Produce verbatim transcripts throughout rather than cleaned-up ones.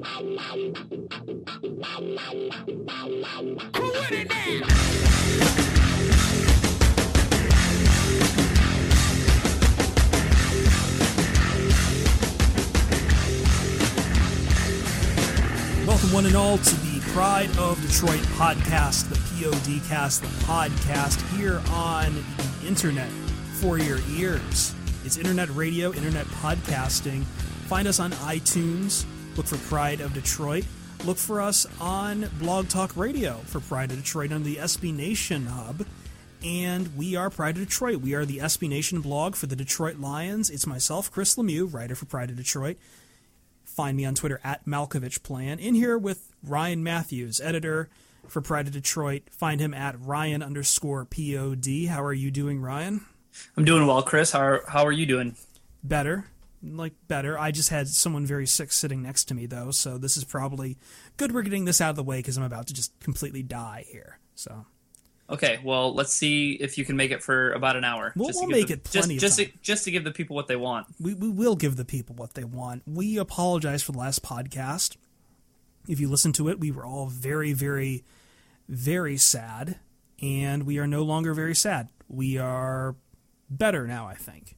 Welcome one and all to the Pride of Detroit podcast, the P O D cast, the podcast here on the internet for your ears. It's internet radio, internet podcasting. Find us on iTunes. Look for Pride of Detroit. Look for us on Blog Talk Radio for Pride of Detroit on the S B Nation hub. And we are Pride of Detroit. We are the S B Nation blog for the Detroit Lions. It's myself, Chris Lemieux, writer for Pride of Detroit. Find me on Twitter at MalkovichPlan. In here with Ryan Matthews, editor for Pride of Detroit. Find him at Ryan underscore P O D. How are you doing, Ryan? I'm doing well, Chris. How are, how are you doing? Better. Like, better. I just had someone very sick sitting next to me, though, so this is probably good we're getting this out of the way because I'm about to just completely die here. So, okay, well, let's see if you can make it for about an hour. We'll, just we'll to give make the, it plenty just, of just time. To, just to give the people what they want. We, we will give the people what they want. We apologize for the last podcast. If you listen to it, we were all very, very, very sad, and we are no longer very sad. We are better now, I think.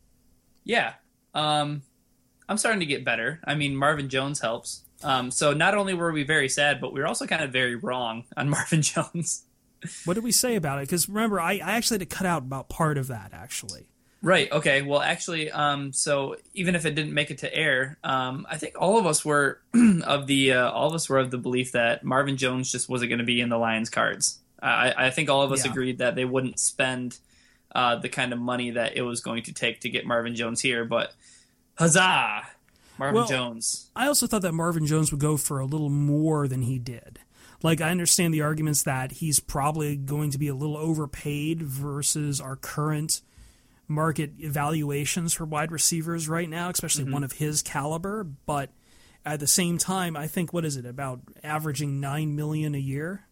Yeah. Um, I'm starting to get better. I mean, Marvin Jones helps. Um, so not only were we very sad, but we were also kind of very wrong on Marvin Jones. What did we say about it? Because remember, I, I actually had to cut out about part of that, actually. Right. Okay. Well, actually, um, so even if it didn't make it to air, um, I think all of us were of the uh, all of us were of the belief that Marvin Jones just wasn't going to be in the Lions cards. I, I think all of us Yeah. agreed that they wouldn't spend uh, the kind of money that it was going to take to get Marvin Jones here. But huzzah, Marvin Well, Jones! I also thought that Marvin Jones would go for a little more than he did. Like, I understand the arguments that he's probably going to be a little overpaid versus our current market evaluations for wide receivers right now, especially Mm-hmm. one of his caliber. But at the same time, I think, what is it, about averaging nine million dollars a year?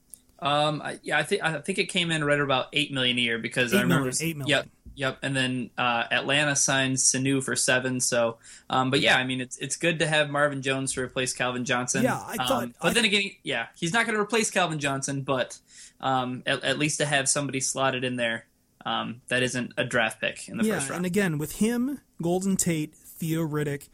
Um, I, yeah, I think I think it came in right about eight million a year because Eight I remember million, eight million. Yep, yep. And then uh, Atlanta signed Sanu for seven. So, um, but yeah, I mean, it's it's good to have Marvin Jones to replace Calvin Johnson. Yeah, I thought- Um, but I then again, yeah, he's not going to replace Calvin Johnson, but um, at, at least to have somebody slotted in there um, that isn't a draft pick in the Yeah, first round. and again, with him, Golden Tate, Theo Riddick,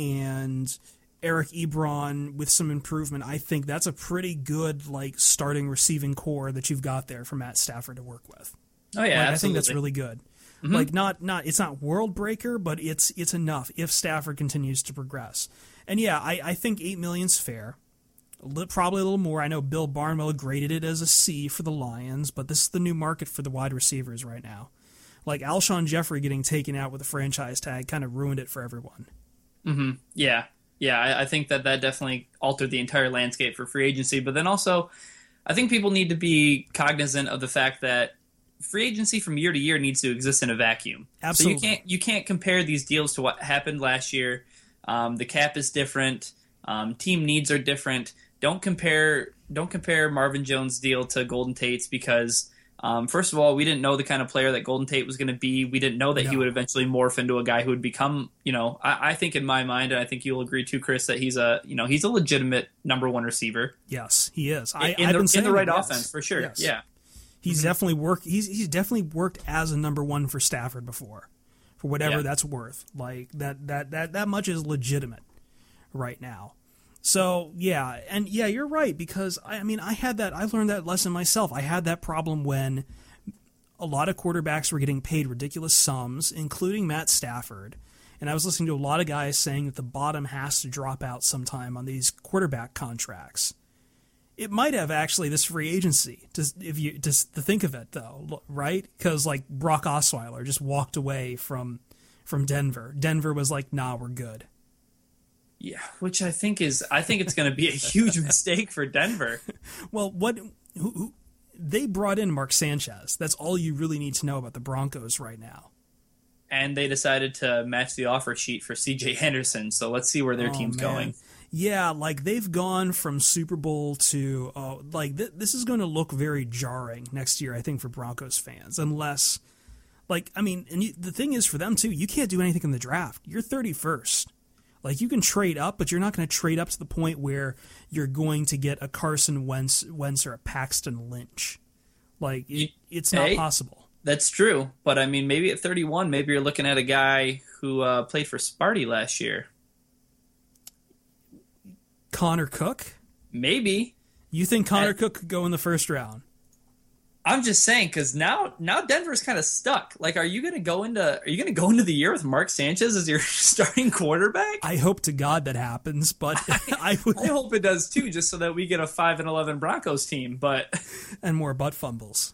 and Eric Ebron with some improvement, I think that's a pretty good like starting receiving core that you've got there for Matt Stafford to work with. oh yeah, Like, I think absolutely. that's really good. Mhm. Like not not it's not world breaker, but it's it's enough if Stafford continues to progress. And yeah, I, I think eight million's fair. A li- Probably a little more. I know Bill Barnwell graded it as a C for the Lions, but this is the new market for the wide receivers right now. Like Alshon Jeffrey getting taken out with a franchise tag kind of ruined it for everyone. Mm-hmm. Yeah, yeah. I, I think that that definitely altered the entire landscape for free agency. But then also, I think people need to be cognizant of the fact that free agency from year to year needs to exist in a vacuum. Absolutely. So you can't you can't compare these deals to what happened last year. Um, the cap is different. Um, team needs are different. Don't compare don't compare Marvin Jones' deal to Golden Tate's because. Um, first of all, we didn't know the kind of player that Golden Tate was going to be. We didn't know that No. he would eventually morph into a guy who would become, you know, I, I think in my mind, and I think you'll agree too, Chris, that he's a, you know, he's a legitimate number one receiver Yes, he is. I, in, I've the, been in saying the right it, yes. offense for sure. Yes. Yeah. He's Mm-hmm. definitely worked. He's he's definitely worked as a number one for Stafford before, for whatever Yeah. that's worth. Like that that that that much is legitimate right now. So yeah, and yeah, you're right because I, I mean I had that I learned that lesson myself. I had that problem when a lot of quarterbacks were getting paid ridiculous sums, including Matt Stafford. And I was listening to a lot of guys saying that the bottom has to drop out sometime on these quarterback contracts. It might have actually this free agency, to, if you just to think of it though, right? Because like Brock Osweiler just walked away from from Denver. Denver was like, "Nah, we're good." Yeah, which I think is, I think it's going to be a huge mistake for Denver. Well, what who, who, they brought in Mark Sanchez. That's all you really need to know about the Broncos right now. And they decided to match the offer sheet for C J Henderson. So let's see where their Oh, team's man. going. Yeah, like they've gone from Super Bowl to uh, like th- this is going to look very jarring next year, I think, for Broncos fans, unless like I mean, and you, the thing is for them too, you can't do anything in the draft. You're thirty-first. Like, you can trade up, but you're not going to trade up to the point where you're going to get a Carson Wentz, Wentz or a Paxton Lynch. Like, it, it's not hey, possible. That's true. But, I mean, maybe at thirty-one, maybe you're looking at a guy who uh, played for Sparty last year. Connor Cook? Maybe. You think Connor at, Cook could go in the first round? I'm just saying, because now now Denver's kind of stuck. Like, are you going to go into are you going to go into the year with Mark Sanchez as your starting quarterback? I hope to God that happens, but I, I would. I hope it does too, just so that we get a five and eleven Broncos team. But and more butt fumbles.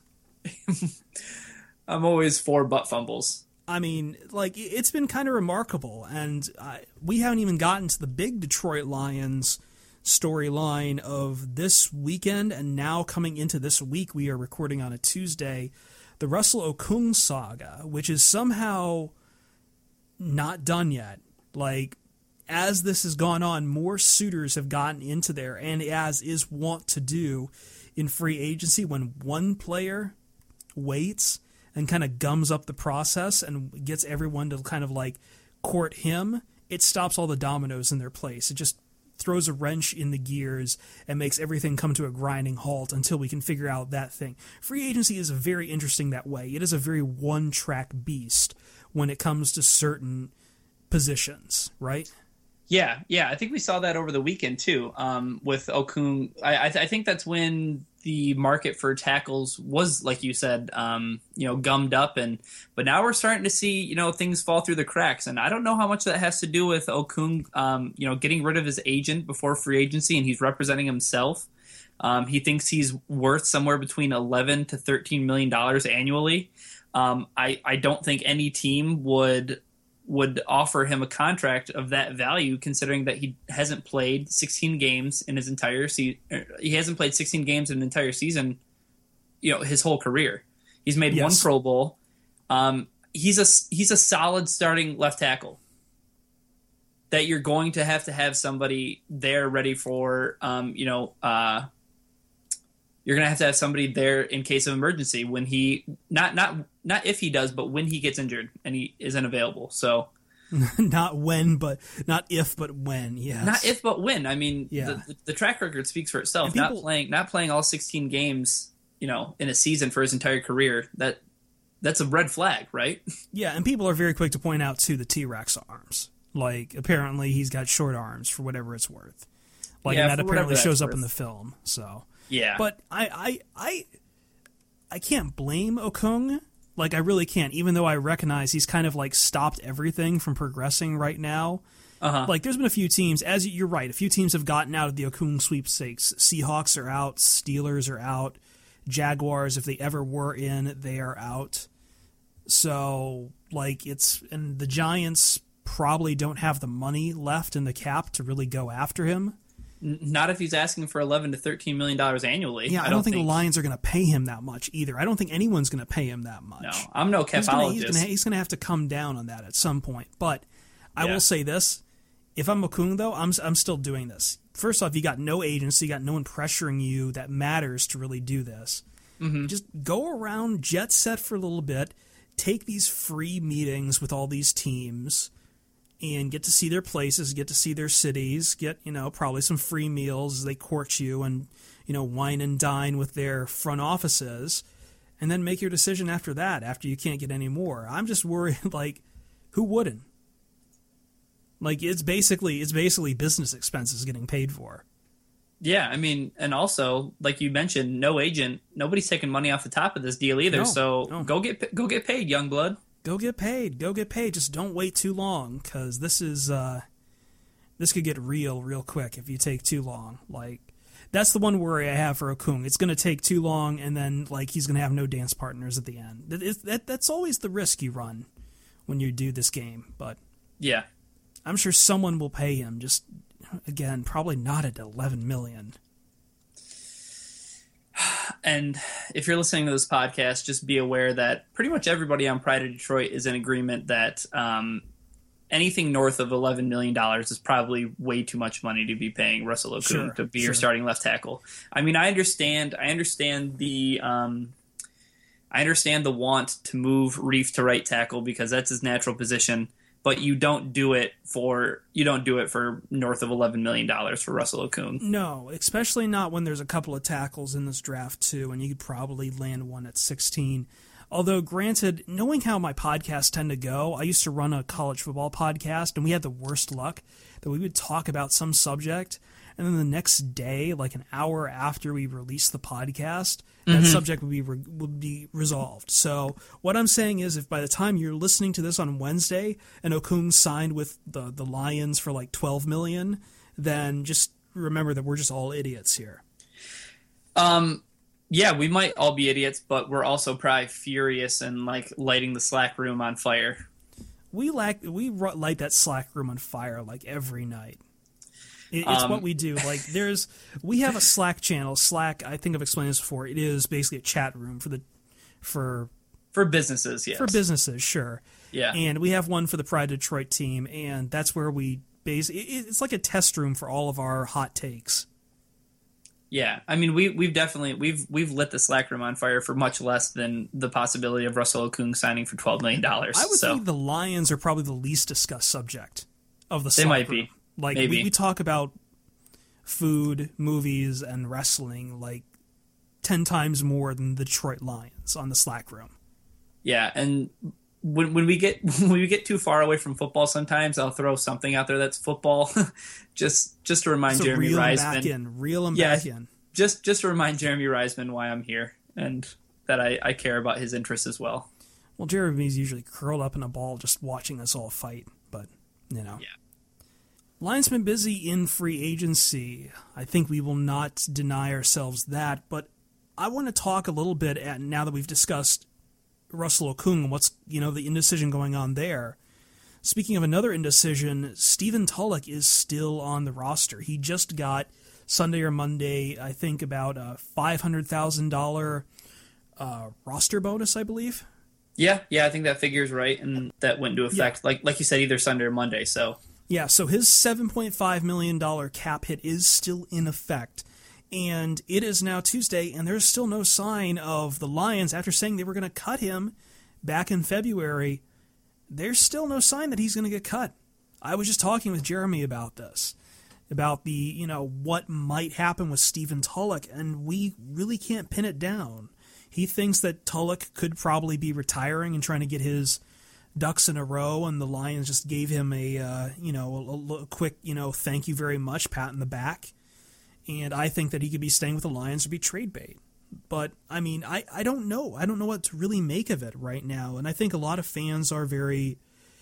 I'm always for butt fumbles. I mean, like, it's been kind of remarkable, and I, we haven't even gotten to the big Detroit Lions storyline of this weekend, and now coming into this week, we are recording on a Tuesday, the Russell Okung saga, which is somehow not done yet. Like, as this has gone on, more suitors have gotten into there, and as is wont to do in free agency, when one player waits and kind of gums up the process and gets everyone to kind of like court him, it stops all the dominoes in their place. It just throws a wrench in the gears and makes everything come to a grinding halt until we can figure out that thing. Free agency is very interesting that way. It is a very one-track beast when it comes to certain positions, right? Yeah, yeah. I think we saw that over the weekend, too, um, with Okung. I, I, th- I think that's when the market for tackles was, like you said, um, you know, gummed up. and But now we're starting to see, you know, things fall through the cracks. And I don't know how much that has to do with Okung, um, you know, getting rid of his agent before free agency, and he's representing himself. Um, he thinks he's worth somewhere between eleven to thirteen million dollars annually. Um, I, I don't think any team would... would offer him a contract of that value, considering that he hasn't played sixteen games in his entire season. He hasn't played sixteen games in an entire season, you know, his whole career. He's made yes. one Pro Bowl. Um, he's a he's a solid starting left tackle that you're going to have to have somebody there ready for, um, you know, uh, you're going to have to have somebody there in case of emergency when he not not not if he does, but when he gets injured and he isn't available. So not when, but not if, but when. Yes, not if, but when. I mean, yeah. the, the track record speaks for itself. People, not playing not playing all sixteen games, you know, in a season for his entire career. That that's a red flag, right? Yeah, and people are very quick to point out too the T-Rex arms. Like, apparently he's got short arms for whatever it's worth. Like, yeah, and that apparently shows worth. up in the film. So. Yeah, but I, I, I, I can't blame Okung. Like, I really can't, even though I recognize he's kind of like stopped everything from progressing right now. Uh-huh. Like, there's been a few teams, as you're right, a few teams have gotten out of the Okung sweepstakes. Seahawks are out, Steelers are out, Jaguars, if they ever were in, they are out. So, like, it's, and the Giants probably don't have the money left in the cap to really go after him. Not if he's asking for eleven to thirteen million dollars annually. Yeah, I, I don't, don't think, think the Lions are going to pay him that much either. I don't think anyone's going to pay him that much. No, I'm no capologist. He's going to have to come down on that at some point. But I yeah. will say this: if I'm Okung, though, I'm I'm still doing this. First off, you got no agency, you got no one pressuring you that matters to really do this. Mm-hmm. Just go around, jet set for a little bit, take these free meetings with all these teams, and get to see their places, get to see their cities, get, you know, probably some free meals as they court you and, you know, wine and dine with their front offices, and then make your decision after that, after you can't get any more. I'm just worried, like, who wouldn't? Like, it's basically it's basically business expenses getting paid for. Yeah, I mean, and also, like you mentioned, no agent, nobody's taking money off the top of this deal either, no, so no. go get go get paid, young blood. Go get paid. Go get paid. Just don't wait too long, because this is uh, this could get real, real quick if you take too long. Like, that's the one worry I have for Okung. It's going to take too long, and then like he's going to have no dance partners at the end. That, is, that that's always the risk you run when you do this game. But yeah, I'm sure someone will pay him. Just again, probably not at eleven million. And if you're listening to this podcast, just be aware that pretty much everybody on Pride of Detroit is in agreement that um, anything north of eleven million dollars is probably way too much money to be paying Russell Okung sure, to be sure. your starting left tackle. I mean, I understand. I understand the. Um, I understand the want to move Reef to right tackle because that's his natural position. but you don't do it for you don't do it for north of eleven million dollars for Russell Okung. No, especially not when there's a couple of tackles in this draft too, and you could probably land one at sixteen. Although, granted, knowing how my podcasts tend to go, I used to run a college football podcast, and we had the worst luck that we would talk about some subject, and then the next day, like an hour after we released the podcast, that mm-hmm. subject would be re- would be resolved. So what I'm saying is, if by the time you're listening to this on Wednesday and Okung signed with the the Lions for like twelve million dollars, then just remember that we're just all idiots here. Um. Yeah, we might all be idiots, but we're also probably furious and like lighting the Slack room on fire. We like we light that Slack room on fire like every night. It, it's um, what we do. Like there's we have a Slack channel. Slack, I think I've explained this before. It is basically a chat room for the for for businesses. Yes, for businesses, sure. Yeah, and we have one for the Pride Detroit team, and that's where we base. It, it's like a test room for all of our hot takes. Yeah, I mean we we've definitely we've we've lit the Slack room on fire for much less than the possibility of Russell Okung signing for twelve million dollars. I would so. think the Lions are probably the least discussed subject of the Slack They might room. be. Like Maybe. We, we talk about food, movies, and wrestling like ten times more than the Detroit Lions on the Slack room. Yeah, and when when we get when we get too far away from football, sometimes I'll throw something out there that's football, just just to remind so Jeremy reel Reisman. Back in, reel him yeah, back in. Just just to remind Jeremy Reisman why I'm here and that I, I care about his interests as well. Well, Jeremy's usually curled up in a ball just watching us all fight, but you know. Yeah. Lions been busy in free agency. I think we will not deny ourselves that, but I want to talk a little bit at, now that we've discussed Russell Okung and what's, you know, the indecision going on there. Speaking of another indecision, Stephen Tulloch is still on the roster. He just got Sunday or Monday, I think, about a five hundred thousand dollars uh, roster bonus, I believe. Yeah, yeah, I think that figure's right, and that went into effect, yeah. like like you said, either Sunday or Monday. So yeah, so his seven point five million dollars cap hit is still in effect, and it is now Tuesday, and there's still no sign of the Lions, after saying they were going to cut him back in February, there's still no sign that he's going to get cut. I was just talking with Jeremy about this, about the, you know, what might happen with Stephen Tulloch, and we really can't pin it down. He thinks that Tulloch could probably be retiring and trying to get his ducks in a row, and the Lions just gave him a, uh, you know, a, a quick, you know, thank you very much, pat in the back. And I think that he could be staying with the Lions or be trade bait. But, I mean, I, I don't know. I don't know what to really make of it right now, and I think a lot of fans are very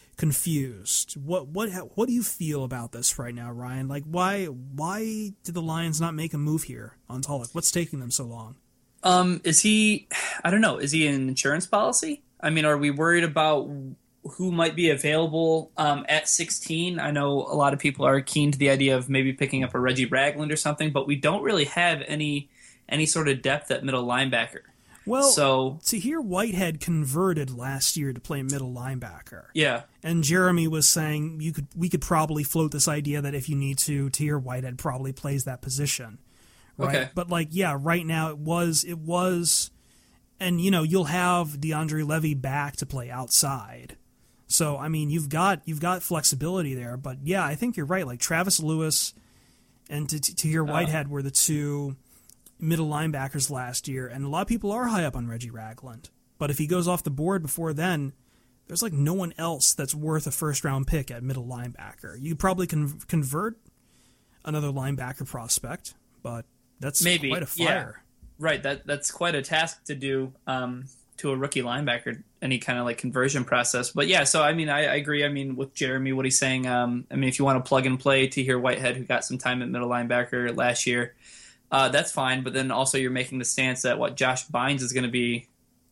confused. What what what do you feel about this right now, Ryan? Like, why why did the Lions not make a move here on Tulloch? What's taking them so long? Um, is he? I don't know. Is he an insurance policy? I mean, are we worried about who might be available um, at sixteen? I know a lot of people are keen to the idea of maybe picking up a Reggie Ragland or something, but we don't really have any any sort of depth at middle linebacker. Well, so Tahir Whitehead converted last year to play middle linebacker. Yeah. And Jeremy was saying you could we could probably float this idea that if you need to, Tahir Whitehead probably plays that position. Right? Okay. But like, yeah, right now it was it was and you know, you'll have DeAndre Levy back to play outside. So I mean you've got you've got flexibility there, but yeah, I think you're right. Like Travis Lewis and Tahir Whitehead uh. were the two middle linebackers last year, and a lot of people are high up on Reggie Ragland. But if he goes off the board before then, there's like no one else that's worth a first-round pick at middle linebacker. You probably can convert another linebacker prospect, but that's Maybe, quite a fire. Yeah. Right, that that's quite a task to do um, to a rookie linebacker, any kind of like conversion process. But yeah, so I mean, I, I agree. I mean, with Jeremy, what he's saying, um, I mean, if you want to plug and play Tahir Whitehead, who got some time at middle linebacker last year, Uh, that's fine, but then also you're making the stance that what Josh Bynes is going to be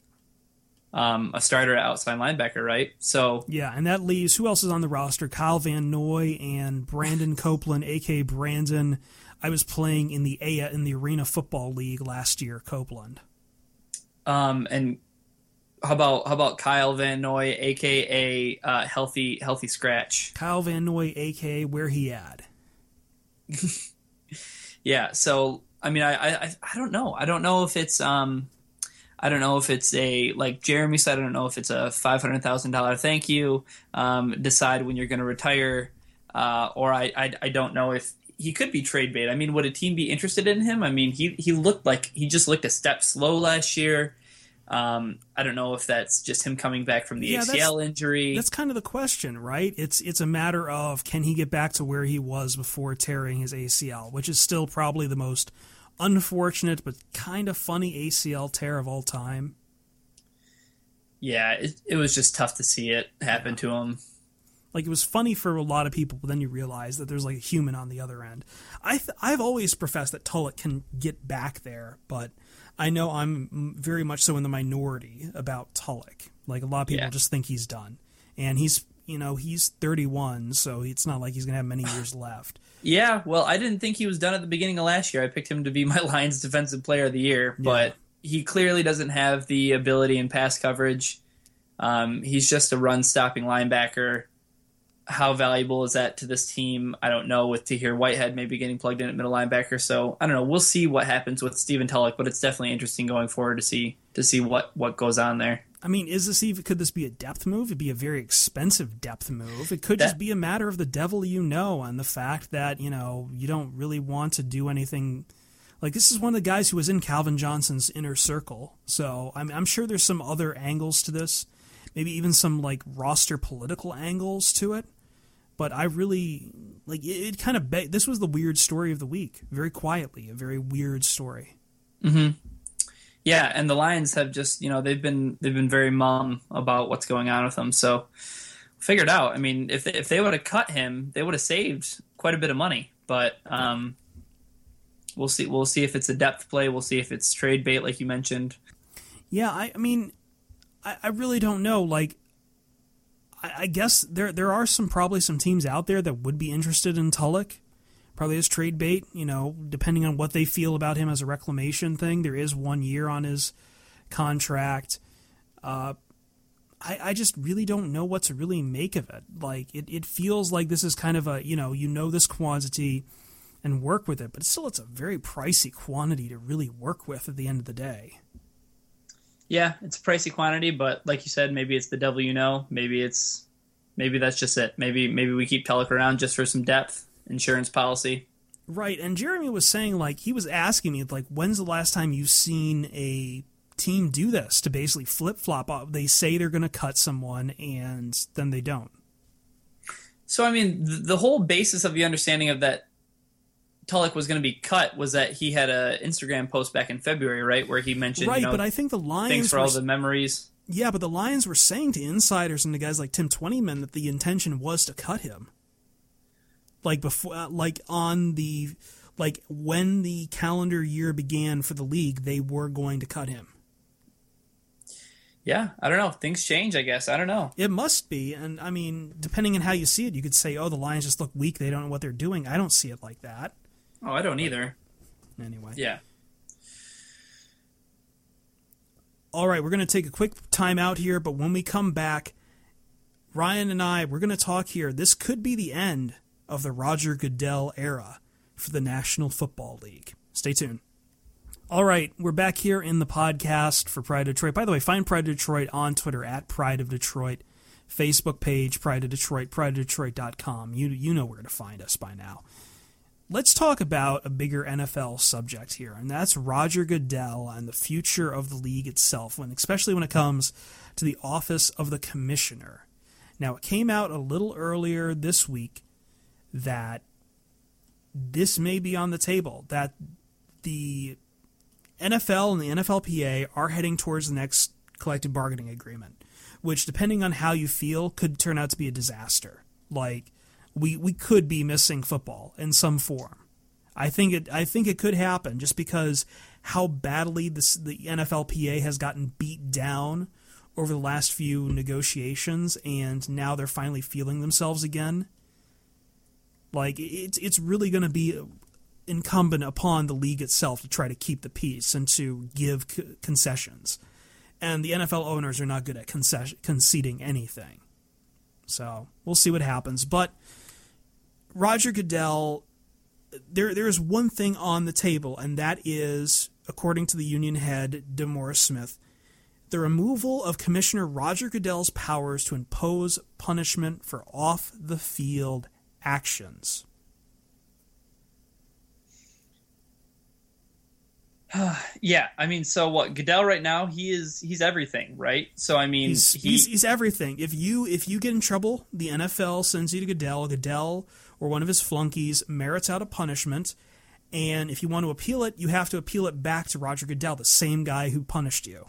um, a starter at outside linebacker, right? So yeah, and that leaves who else is on the roster? Kyle Van Noy and Brandon Copeland, aka Brandon. I was playing in the A in the Arena Football League last year. Copeland. Um, and how about how about Kyle Van Noy, aka uh, healthy healthy scratch? Kyle Van Noy, aka where he at? Yeah, so I mean, I, I I don't know. I don't know if it's um, I don't know if it's a, like Jeremy said, I don't know if it's a five hundred thousand dollars thank you, um, decide when you're going to retire, uh, or I, I I don't know if he could be trade bait. I mean, would a team be interested in him? I mean, he, he looked like he just looked a step slow last year. Um, I don't know if that's just him coming back from the yeah, A C L injury. That's kind of the question, right? It's it's a matter of, can he get back to where he was before tearing his A C L, which is still probably the most unfortunate but kind of funny A C L tear of all time. Yeah, it, it was just tough to see it happen yeah. to him. Like, it was funny for a lot of people, but then you realize that there's like a human on the other end. I th- I've always professed that Tulloch can get back there, but I know I'm very much so in the minority about Tulloch. Like, a lot of people yeah. just think he's done. And he's, you know, he's thirty-one, so it's not like he's going to have many years left. Yeah, well, I didn't think he was done at the beginning of last year. I picked him to be my Lions Defensive Player of the Year, yeah. but he clearly doesn't have the ability in pass coverage. Um, he's just a run-stopping linebacker. How valuable is that to this team? I don't know, with Tahir Whitehead maybe getting plugged in at middle linebacker. So I don't know. We'll see what happens with Stephen Tulloch, but it's definitely interesting going forward to see to see what, what goes on there. I mean, is this even, could this be a depth move? It'd be a very expensive depth move. It could that, just be a matter of the devil you know, and the fact that, you know, you don't really want to do anything. Like, this is one of the guys who was in Calvin Johnson's inner circle. So I'm, I'm sure there's some other angles to this. Maybe even some, like, roster political angles to it. But I really, like, it, it kind of, be- this was the weird story of the week. Very quietly, a very weird story. Mm-hmm. Yeah, and the Lions have just, you know, they've been they've been very mum about what's going on with them. So, figured out. I mean, if they, if they would have cut him, they would have saved quite a bit of money. But um, we'll see. We'll see if it's a depth play. We'll see if it's trade bait, like you mentioned. Yeah, I, I mean, I, I really don't know. Like, I, I guess there there are some probably some teams out there that would be interested in Tulloch. Probably as trade bait, you know, depending on what they feel about him as a reclamation thing. There is one year on his contract. Uh, I, I just really don't know what to really make of it. Like, it, it feels like this is kind of a, you know, you know this quantity and work with it, but still it's a very pricey quantity to really work with at the end of the day. Yeah, it's a pricey quantity, but like you said, maybe it's the devil you know. Maybe it's, maybe that's just it. Maybe maybe we keep Tulloch around just for some depth. Insurance policy. Right, and Jeremy was saying, like, he was asking me, like, when's the last time you've seen a team do this, to basically flip-flop? They say they're going to cut someone, and then they don't. So, I mean, the, the whole basis of the understanding of that Tulloch was going to be cut was that he had an Instagram post back in February, right, where he mentioned, right, you know, but I think the Lions thanks for were, all the memories. Yeah, but the Lions were saying to insiders and to guys like Tim Twentyman that the intention was to cut him. Like before, like on the, like when the calendar year began for the league, they were going to cut him. Yeah, I don't know. Things change, I guess. I don't know. It must be, and I mean, depending on how you see it, you could say, "Oh, the Lions just look weak. They don't know what they're doing." I don't see it like that. Oh, I don't either. Anyway. Yeah. All right, we're going to take a quick time out here, but when we come back, Ryan and I, we're going to talk here. This could be the end of the Roger Goodell era for the National Football League. Stay tuned. All right, we're back here in the podcast for Pride of Detroit. By the way, find Pride of Detroit on Twitter at Pride of Detroit, Facebook page Pride of Detroit, pride of detroit dot com. You you know where to find us by now. Let's talk about a bigger N F L subject here, and that's Roger Goodell and the future of the league itself, when especially when it comes to the office of the commissioner. Now, it came out a little earlier this week that this may be on the table, that the N F L and the N F L P A are heading towards the next collective bargaining agreement, which, depending on how you feel, could turn out to be a disaster. Like, we we could be missing football in some form. I think it I think it could happen just because how badly this, the N F L P A has gotten beat down over the last few negotiations, and now they're finally feeling themselves again. Like, it's it's really going to be incumbent upon the league itself to try to keep the peace and to give c- concessions. And the N F L owners are not good at concession, conceding anything. So we'll see what happens. But Roger Goodell, there there is one thing on the table, and that is, according to the union head, DeMaurice Smith, the removal of Commissioner Roger Goodell's powers to impose punishment for off-the-field actions. Yeah, I mean, so what? Goodell right now, he is he's everything, right? So I mean, he's, he, he's he's everything. If you if you get in trouble, the N F L sends you to Goodell. Goodell or one of his flunkies merits out a punishment, and if you want to appeal it, you have to appeal it back to Roger Goodell, the same guy who punished you.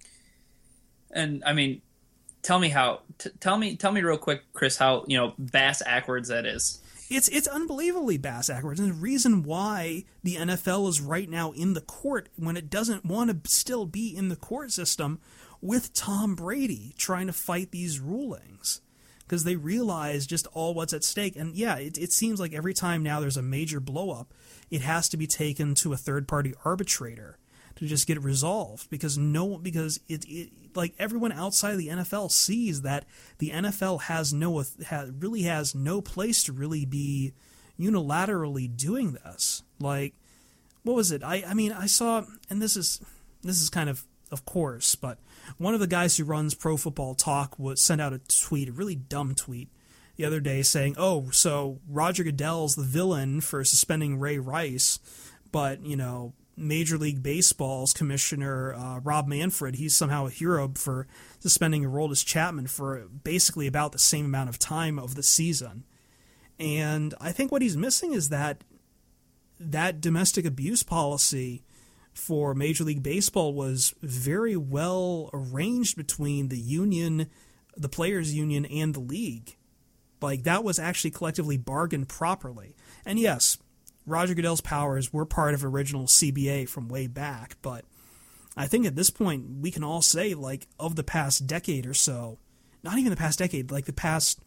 And I mean, tell me how. T- tell me, tell me real quick, Chris, how you know bass backwards that is. It's it's unbelievably bass backwards, and the reason why the N F L is right now in the court when it doesn't want to still be in the court system with Tom Brady trying to fight these rulings, because they realize just all what's at stake. And yeah, it it seems like every time now there's a major blow up, it has to be taken to a third party arbitrator to just get it resolved, because no because it, it like everyone outside of the N F L sees that the N F L has no has, really has no place to really be unilaterally doing this. Like, what was it? I I mean I saw, and this is this is kind of of course, but one of the guys who runs Pro Football Talk was sent out a tweet, a really dumb tweet the other day saying, "Oh, so Roger Goodell's the villain for suspending Ray Rice, but you know." Major League Baseball's commissioner, uh, Rob Manfred, he's somehow a hero for suspending Aroldis Chapman for basically about the same amount of time of the season." And I think what he's missing is that that domestic abuse policy for Major League Baseball was very well arranged between the union, the players' union, and the league. Like, that was actually collectively bargained properly. And yes, Roger Goodell's powers were part of original C B A from way back, but I think at this point we can all say, like, of the past decade or so, not even the past decade, like the past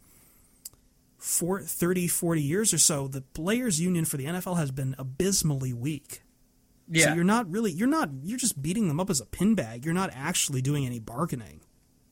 four, thirty, forty years or so, the players' union for the N F L has been abysmally weak. Yeah. So you're not really, you're not, you're just beating them up as a pin bag. You're not actually doing any bargaining.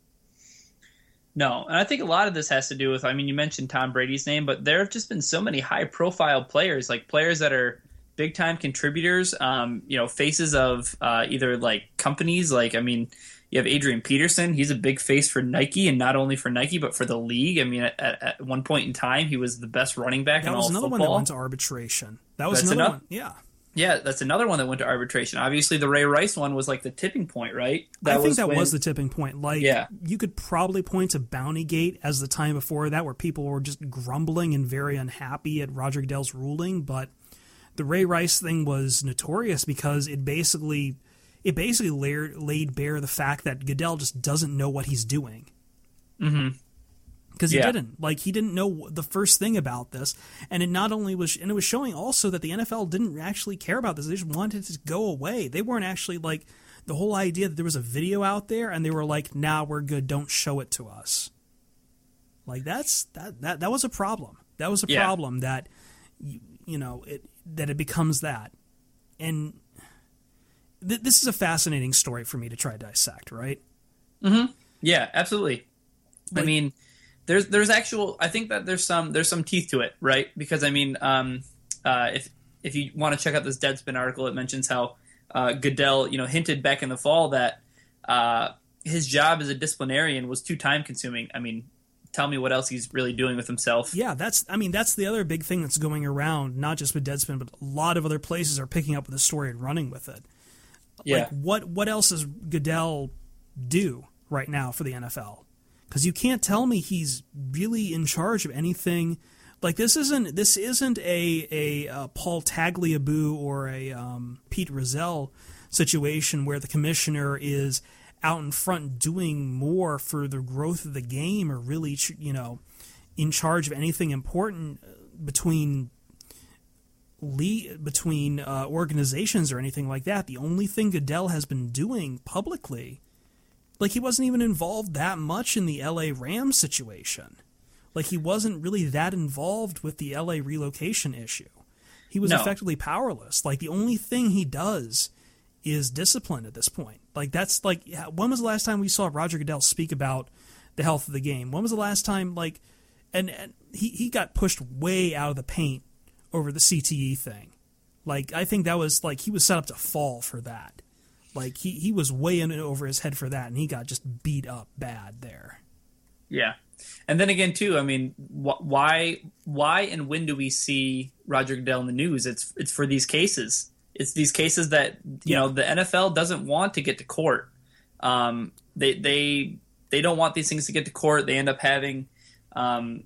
No, and I think a lot of this has to do with, I mean, you mentioned Tom Brady's name, but there have just been so many high-profile players, like players that are big-time contributors, um, you know, faces of uh, either, like, companies. Like, I mean, you have Adrian Peterson. He's a big face for Nike, and not only for Nike, but for the league. I mean, at, at one point in time, he was the best running back in all football. That was another one that went to arbitration. That was That's another enough. one, yeah. Yeah, that's another one that went to arbitration. Obviously, the Ray Rice one was like the tipping point, right? That I think was that when, was the tipping point. Like, yeah. You could probably point to Bountygate as the time before that, where people were just grumbling and very unhappy at Roger Goodell's ruling. But the Ray Rice thing was notorious because it basically it basically laid, laid bare the fact that Goodell just doesn't know what he's doing. Mm-hmm. Because he yeah. didn't. Like, he didn't know the first thing about this. And it not only was... And it was showing also that the N F L didn't actually care about this. They just wanted it to go away. They weren't actually, like... The whole idea that there was a video out there, and they were like, nah, we're good, don't show it to us. Like, that's... That that, that was a problem. That was a yeah. problem that, you, you know, it that it becomes that. And th- this is a fascinating story for me to try to dissect, right? Mm-hmm. Yeah, absolutely. Like, I mean... There's there's actual I think that there's some there's some teeth to it, right? Because I mean, um, uh, if if you want to check out this Deadspin article, it mentions how uh, Goodell, you know, hinted back in the fall that uh, his job as a disciplinarian was too time consuming. I mean, tell me what else he's really doing with himself. Yeah, that's I mean that's the other big thing that's going around, not just with Deadspin, but a lot of other places are picking up the story and running with it. Yeah. Like, what what else does Goodell do right now for the N F L? Because you can't tell me he's really in charge of anything. Like, this isn't this isn't a a, a Paul Tagliabue or a um, Pete Rozelle situation where the commissioner is out in front doing more for the growth of the game, or really, you know, in charge of anything important between le- between uh, organizations or anything like that. The only thing Goodell has been doing publicly. Like, he wasn't even involved that much in the L A Rams situation. Like, he wasn't really that involved with the L A relocation issue. He was no. effectively powerless. Like, the only thing he does is discipline at this point. Like, that's like, when was the last time we saw Roger Goodell speak about the health of the game? When was the last time, like, and, and he, he got pushed way out of the paint over the C T E thing. Like, I think that was, like, he was set up to fall for that. Like, he, he was way in over his head for that, and he got just beat up bad there. Yeah. And then again, too, I mean, wh- why why and when do we see Roger Goodell in the news? It's it's for these cases. It's these cases that, you Yeah. know, the N F L doesn't want to get to court. Um, they they they don't want these things to get to court. They end up having, um,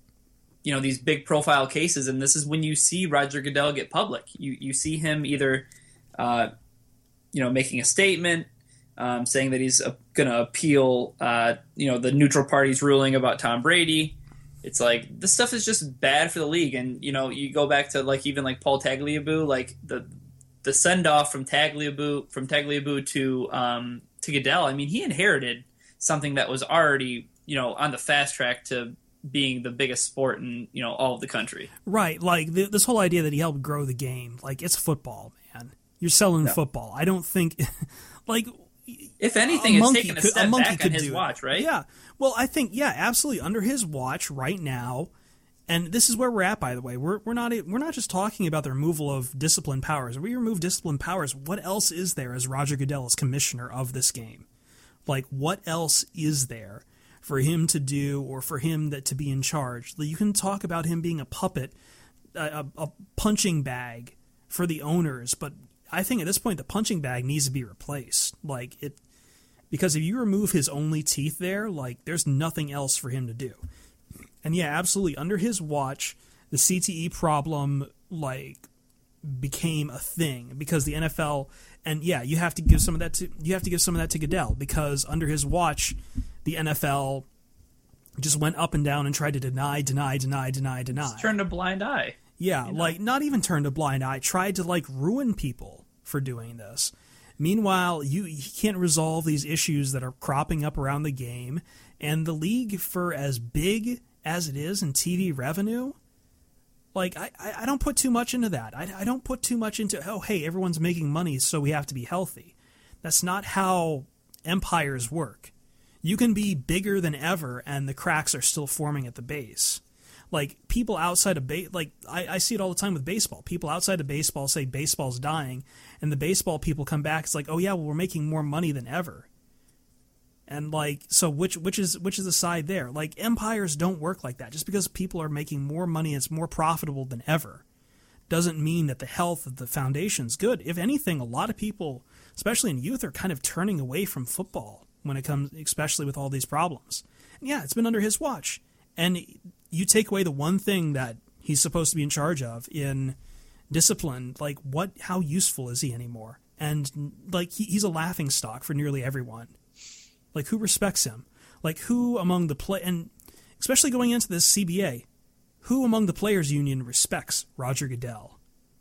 you know, these big profile cases, and this is when you see Roger Goodell get public. You you see him either, uh, you know, making a statement, um, saying that he's uh, going to appeal, uh, you know, the neutral party's ruling about Tom Brady. It's like, this stuff is just bad for the league. And, you know, you go back to like even like Paul Tagliabue, like the the send off from Tagliabue from Tagliabue to um, to Goodell. I mean, he inherited something that was already, you know, on the fast track to being the biggest sport in, you know, all of the country. Right. Like th- this whole idea that he helped grow the game. Like, it's football, man. You're selling No. football. I don't think, like, If anything, a it's monkey taken a could, step a monkey back on could his do it. watch, right? Yeah. Well, I think, yeah, absolutely. Under his watch right now, and this is where we're at, by the way. We're we're not we're not just talking about the removal of discipline powers. If we remove discipline powers, what else is there as Roger Goodell as commissioner of this game? Like, what else is there for him to do, or for him that to be in charge? You can talk about him being a puppet, a, a punching bag for the owners, but I think at this point the punching bag needs to be replaced. Like, it, because if you remove his only teeth there, like, there's nothing else for him to do. And yeah, absolutely, under his watch, the C T E problem, like, became a thing because the N F L, and yeah, you have to give some of that to you have to give some of that to Goodell, because under his watch, the N F L just went up and down and tried to deny, deny, deny, deny, deny. Just turned a blind eye. Yeah, you know? like, not even turned a blind eye, tried to, like, ruin people for doing this. Meanwhile, you, you can't resolve these issues that are cropping up around the game, and the league, for as big as it is in T V revenue, like, I, I I don't put too much into that. I, I don't put too much into, oh, hey, everyone's making money, so we have to be healthy. That's not how empires work. You can be bigger than ever, and the cracks are still forming at the base. Like, people outside of ba- like I, I see it all the time with baseball. People outside of baseball say baseball's dying, and the baseball people come back. It's like, oh yeah, well, we're making more money than ever. And like, so which which is which is the side there? Like, empires don't work like that. Just because people are making more money and it's more profitable than ever doesn't mean that the health of the foundation's good. If anything, a lot of people, especially in youth, are kind of turning away from football when it comes, especially with all these problems. And yeah, it's been under his watch. And you take away the one thing that he's supposed to be in charge of in discipline, like, what? How useful is he anymore? And like, he, he's a laughingstock for nearly everyone. Like, who respects him? Like, who among the play, and especially going into this C B A, who among the players' union respects Roger Goodell?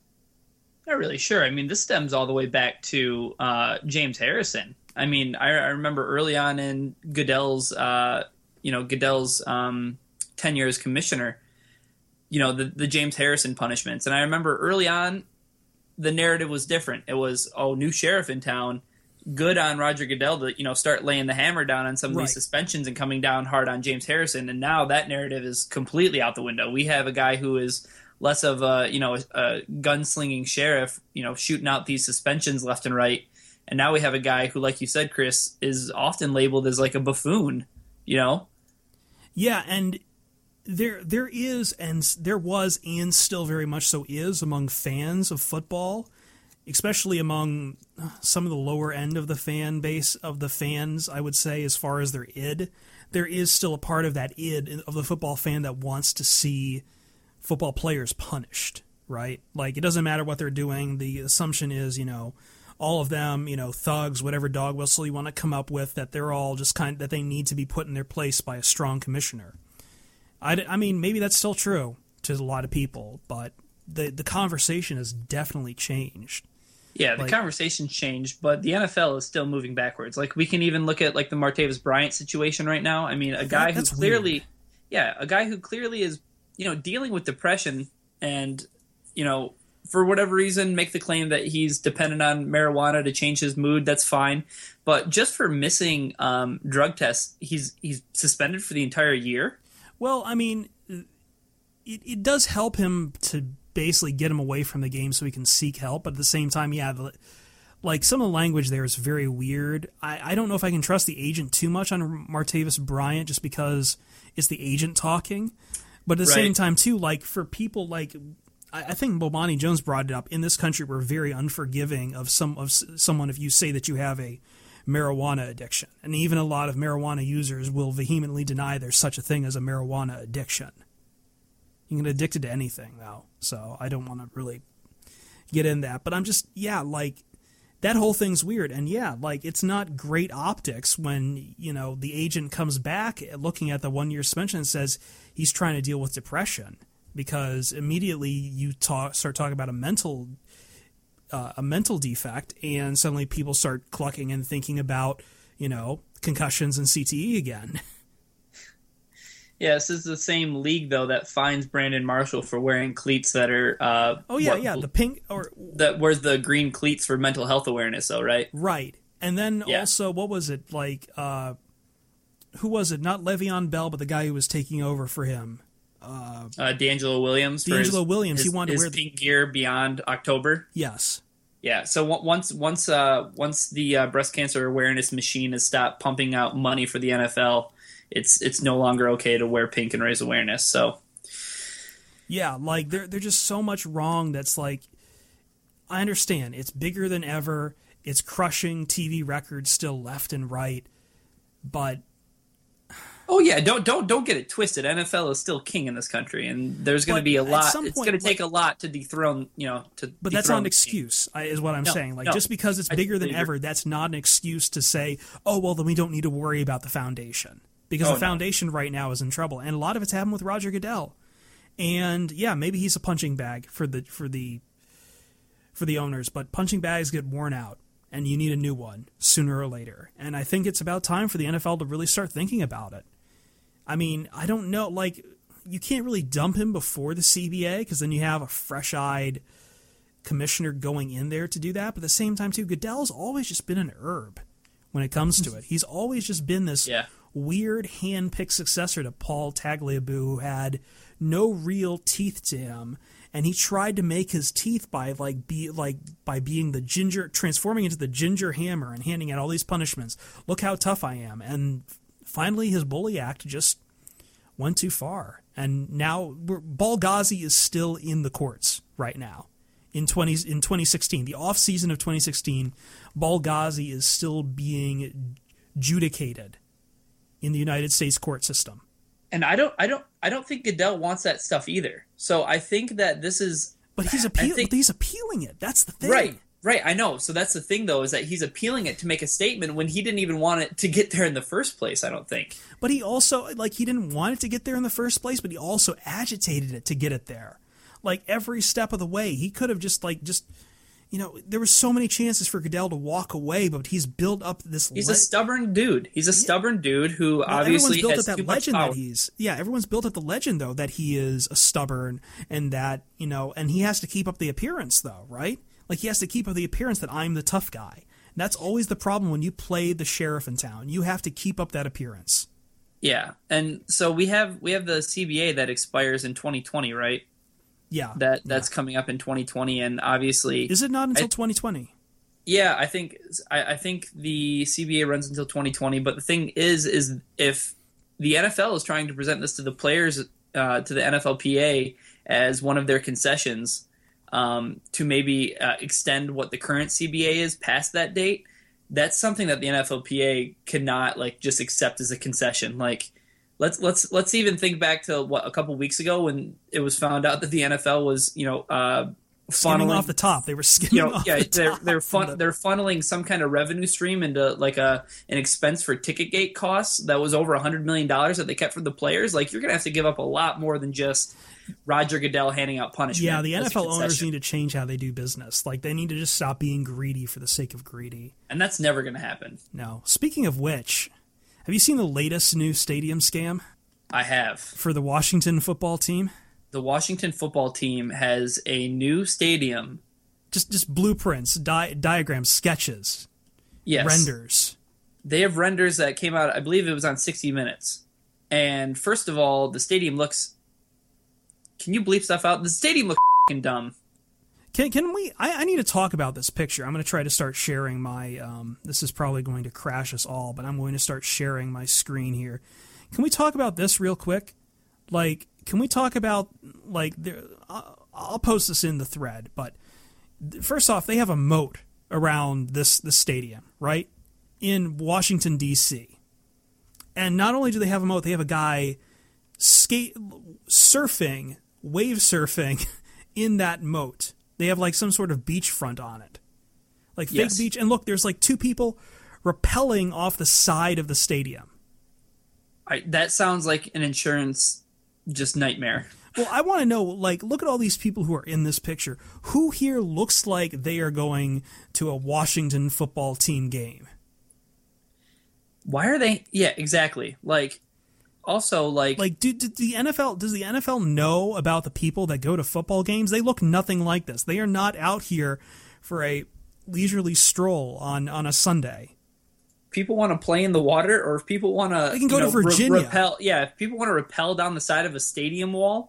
Not really sure. I mean, this stems all the way back to uh, James Harrison. I mean, I, I remember early on in Goodell's, uh, you know, Goodell's um, tenure as commissioner, you know, the, the James Harrison punishments. And I remember early on, the narrative was different. It was, oh, new sheriff in town. Good on Roger Goodell to, you know, start laying the hammer down on some of Right. these suspensions and coming down hard on James Harrison. And now that narrative is completely out the window. We have a guy who is less of a, you know, a gunslinging sheriff, you know, shooting out these suspensions left and right. And now we have a guy who, like you said, Chris, is often labeled as like a buffoon, you know? Yeah, and there there is, and there was, and still very much so is, among fans of football, especially among some of the lower end of the fan base of the fans, I would say, as far as their id, there is still a part of that id of the football fan that wants to see football players punished, right? Like, it doesn't matter what they're doing. The assumption is, you know, all of them, you know, thugs, whatever dog whistle you want to come up with, that they're all just kind of, that they need to be put in their place by a strong commissioner. I, I mean, maybe that's still true to a lot of people, but the the conversation has definitely changed. Yeah, the Like- conversation's changed, but the N F L is still moving backwards. Like, we can even look at like the Martavis Bryant situation right now. I mean, a guy who that's clearly, weird. yeah, a guy who clearly is, you know, dealing with depression and, you know, for whatever reason, make the claim that he's dependent on marijuana to change his mood. That's fine, but just for missing um, drug tests, he's he's suspended for the entire year. Well, I mean, it, it does help him to basically get him away from the game so he can seek help, but at the same time, yeah, the, like some of the language there is very weird. I, I don't know if I can trust the agent too much on Martavis Bryant just because it's the agent talking. But at the right. same time, too, like for people like I, I think Bomani Jones brought it up. In this country, we're very unforgiving of some of someone if you say that you have a marijuana addiction, and even a lot of marijuana users will vehemently deny there's such a thing as a marijuana addiction. You can get addicted to anything, though, so I don't want to really get in that. But I'm just yeah, like. That whole thing's weird, and yeah, like it's not great optics when, you know, the agent comes back looking at the one-year suspension and says he's trying to deal with depression, because immediately you talk, start talking about a mental uh, a mental defect, and suddenly people start clucking and thinking about, you know, concussions and C T E again. Yeah, this is the same league though that fines Brandon Marshall for wearing cleats that are. Uh, oh yeah, what, yeah, the pink or that where's the green cleats for mental health awareness though, right? Right, and then yeah. also what was it like? Uh, who was it? Not Le'Veon Bell, but the guy who was taking over for him. Uh, uh, D'Angelo Williams. D'Angelo his, Williams. His, he wanted his to wear pink the gear beyond October. Yes. Yeah. So once once uh, once the uh, breast cancer awareness machine has stopped pumping out money for the N F L. It's it's no longer okay to wear pink and raise awareness. So, yeah, like there there's just so much wrong. That's like, I understand it's bigger than ever. It's crushing T V records still left and right, but oh yeah, don't don't don't get it twisted. N F L is still king in this country, and there's going to be a lot. It's going to take a lot to dethrone, you know, to. But that's not an excuse, is what I'm no, saying. Like no, just because it's bigger than agree. ever, that's not an excuse to say, oh well, then we don't need to worry about the foundation. Because oh, the foundation no. right now is in trouble, and a lot of it's happened with Roger Goodell. And yeah, maybe he's a punching bag for the for the for the owners, but punching bags get worn out, and you need a new one sooner or later. And I think it's about time for the N F L to really start thinking about it. I mean, I don't know, like you can't really dump him before the C B A because then you have a fresh-eyed commissioner going in there to do that. But at the same time, too, Goodell's always just been an herb when it comes to it. He's always just been this. Yeah. Weird hand-picked successor to Paul Tagliabue, who had no real teeth to him, and he tried to make his teeth by like be like by being the ginger, transforming into the ginger hammer and handing out all these punishments. Look how tough I am, and finally his bully act just went too far, and now we're, Ball Ghazi is still in the courts right now. In twenty in twenty sixteen, the off season of twenty sixteen, Ball Ghazi is still being adjudicated in the United States court system. And I don't I don't I don't think Goodell wants that stuff either. So I think that this is But he's appeal think, but he's appealing it. That's the thing. Right. Right, I know. So that's the thing though, is that he's appealing it to make a statement when he didn't even want it to get there in the first place, I don't think. But he also like he didn't want it to get there in the first place, but he also agitated it to get it there. Like every step of the way. He could have just like just You know, there were so many chances for Goodell to walk away, but he's built up this. He's le- a stubborn dude. He's a yeah. stubborn dude who well, obviously built has up that too legend much power. That he's yeah. Everyone's built up the legend though that he is a stubborn and that you know, and he has to keep up the appearance though, right? Like he has to keep up the appearance that I'm the tough guy. And that's always the problem when you play the sheriff in town. You have to keep up that appearance. Yeah, and so we have we have the C B A that expires in twenty twenty, right? Yeah, that that's yeah. coming up in twenty twenty, and obviously, is it not until I, twenty twenty? Yeah, I think I, I think the C B A runs until twenty twenty. But the thing is, is if the N F L is trying to present this to the players, uh, to the N F L P A as one of their concessions um, to maybe uh, extend what the current C B A is past that date, that's something that the N F L P A cannot like just accept as a concession. Like. Let's let's let's even think back to what a couple weeks ago when it was found out that the N F L was you know uh, skimming funneling off the top. They were skimming you know, off yeah, the they're top. they're fun, the... they're funneling some kind of revenue stream into like a an expense for Ticketgate costs that was over a hundred million dollars that they kept for the players. Like you're gonna have to give up a lot more than just Roger Goodell handing out punishment. Yeah, the N F L owners need to change how they do business. Like they need to just stop being greedy for the sake of greedy. And that's never gonna happen. No. Speaking of which, have you seen the latest new stadium scam? I have. For the Washington football team? The Washington football team has a new stadium. Just just blueprints, di- diagrams, sketches, yes. renders. They have renders that came out, I believe it was on sixty minutes. And first of all, the stadium looks... Can you bleep stuff out? The stadium looks f***ing dumb. Can can we? I, I need to talk about this picture. I'm going to try to start sharing my. Um, this is probably going to crash us all, but I'm going to start sharing my screen here. Can we talk about this real quick? Like, can we talk about like? There, I'll post this in the thread, but first off, they have a moat around this this stadium, right, in Washington D C. And not only do they have a moat, they have a guy skate surfing, wave surfing in that moat. They have like some sort of beachfront on it. Like fake Yes. beach. And look, there's like two people rappelling off the side of the stadium. I, that sounds like an insurance just nightmare. Well, I want to know, like, look at all these people who are in this picture. Who here looks like they are going to a Washington football team game? Why are they? Yeah, exactly. Like, also, like, Like, do, do the N F L does the N F L know about the people that go to football games? They look nothing like this. They are not out here for a leisurely stroll on, on a Sunday. people want to play in the water, or if people want to, They can go you to know, re- Virginia. rappel, yeah, if people want to rappel down the side of a stadium wall,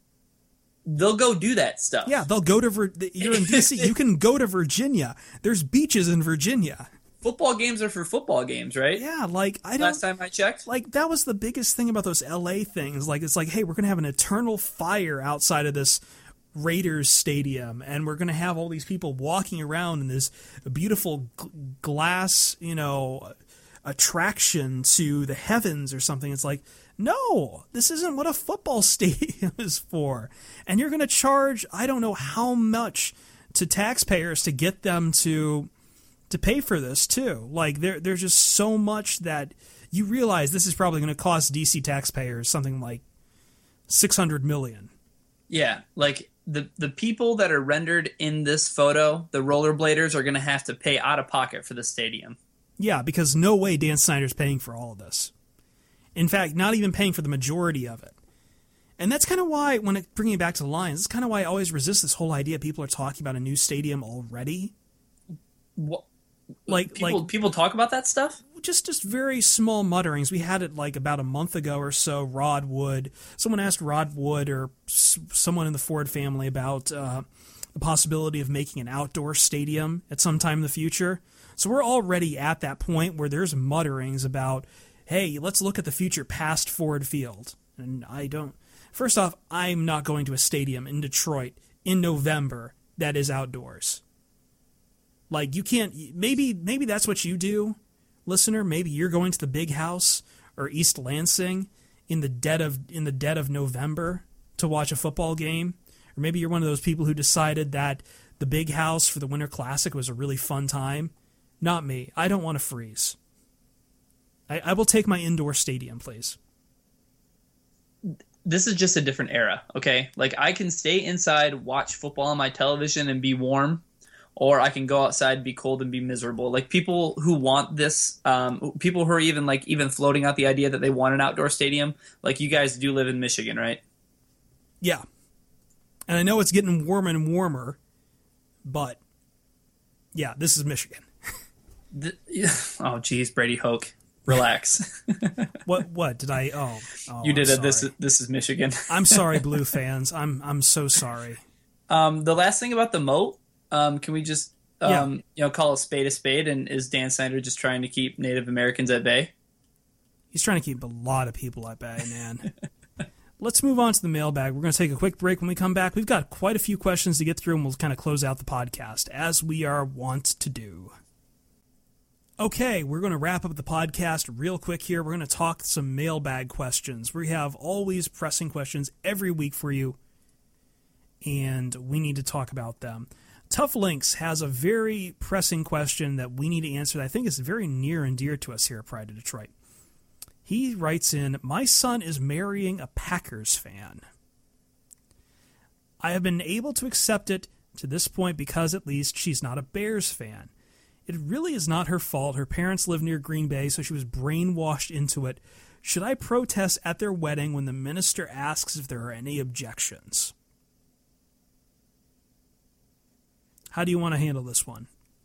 they'll go do that stuff. Yeah, they'll go to Vir- you're in D C. You can go to Virginia. There's beaches in Virginia. Football games are for football games, right? Yeah, like I don't. Last time I checked. Like, that was the biggest thing about those L A things. Like, it's like, hey, we're going to have an eternal fire outside of this Raiders stadium, and we're going to have all these people walking around in this beautiful g- glass, you know, attraction to the heavens or something. It's like, no, this isn't what a football stadium is for. And you're going to charge, I don't know how much to taxpayers to get them to to pay for this too. Like, there, there's just so much that you realize this is probably going to cost D C taxpayers something like six hundred million. Yeah, like the the people that are rendered in this photo, the rollerbladers, are going to have to pay out of pocket for the stadium. Yeah, because no way Dan Snyder's paying for all of this. In fact, not even paying for the majority of it. And that's kind of why, when it, bringing it back to the Lions, that's kind of why I always resist this whole idea people are talking about a new stadium already. What? Like, People like people talk about that stuff? just just very small mutterings. We had it like about a month ago or so. Rod Wood, someone asked Rod Wood or s- someone in the Ford family about uh, the possibility of making an outdoor stadium at some time in the future. So we're already at that point where there's mutterings about, hey, let's look at the future past Ford Field. And I don't. First off, I'm not going to a stadium in Detroit in November that is outdoors. Like, you can't, maybe maybe that's what you do, listener. Maybe you're going to the Big House or East Lansing in the dead of in the dead of November to watch a football game. Or maybe you're one of those people who decided that the Big House for the Winter Classic was a really fun time. Not me. I don't want to freeze. I, I will take my indoor stadium, please. This is just a different era, okay? Like, I can stay inside, watch football on my television and be warm, or I can go outside and be cold and be miserable. Like, people who want this, um, people who are even like even floating out the idea that they want an outdoor stadium, like, you guys do live in Michigan, right? Yeah. And I know it's getting warmer and warmer, but yeah, this is Michigan. The, oh, geez, Brady Hoke. Relax. What what did I oh, oh you did I'm it. This sorry. is this is Michigan. I'm sorry, Blue fans. I'm I'm so sorry. Um, the last thing about the moat, um, can we just um, Yeah. you know, call a spade a spade? And is Dan Snyder just trying to keep Native Americans at bay? He's trying to keep a lot of people at bay, man. Let's move on to the mailbag. We're going to take a quick break. When we come back, we've got quite a few questions to get through, and we'll kind of close out the podcast, as we are wont to do. Okay, we're going to wrap up the podcast real quick here. We're going to talk some mailbag questions. We have always pressing questions every week for you, and we need to talk about them. Tough Links has a very pressing question that we need to answer that I think is very near and dear to us here at Pride of Detroit. He writes in, my son is marrying a Packers fan. I have been able to accept it to this point because at least she's not a Bears fan. It really is not her fault. Her parents live near Green Bay, so she was brainwashed into it. Should I protest at their wedding when the minister asks if there are any objections? How do you want to handle this one?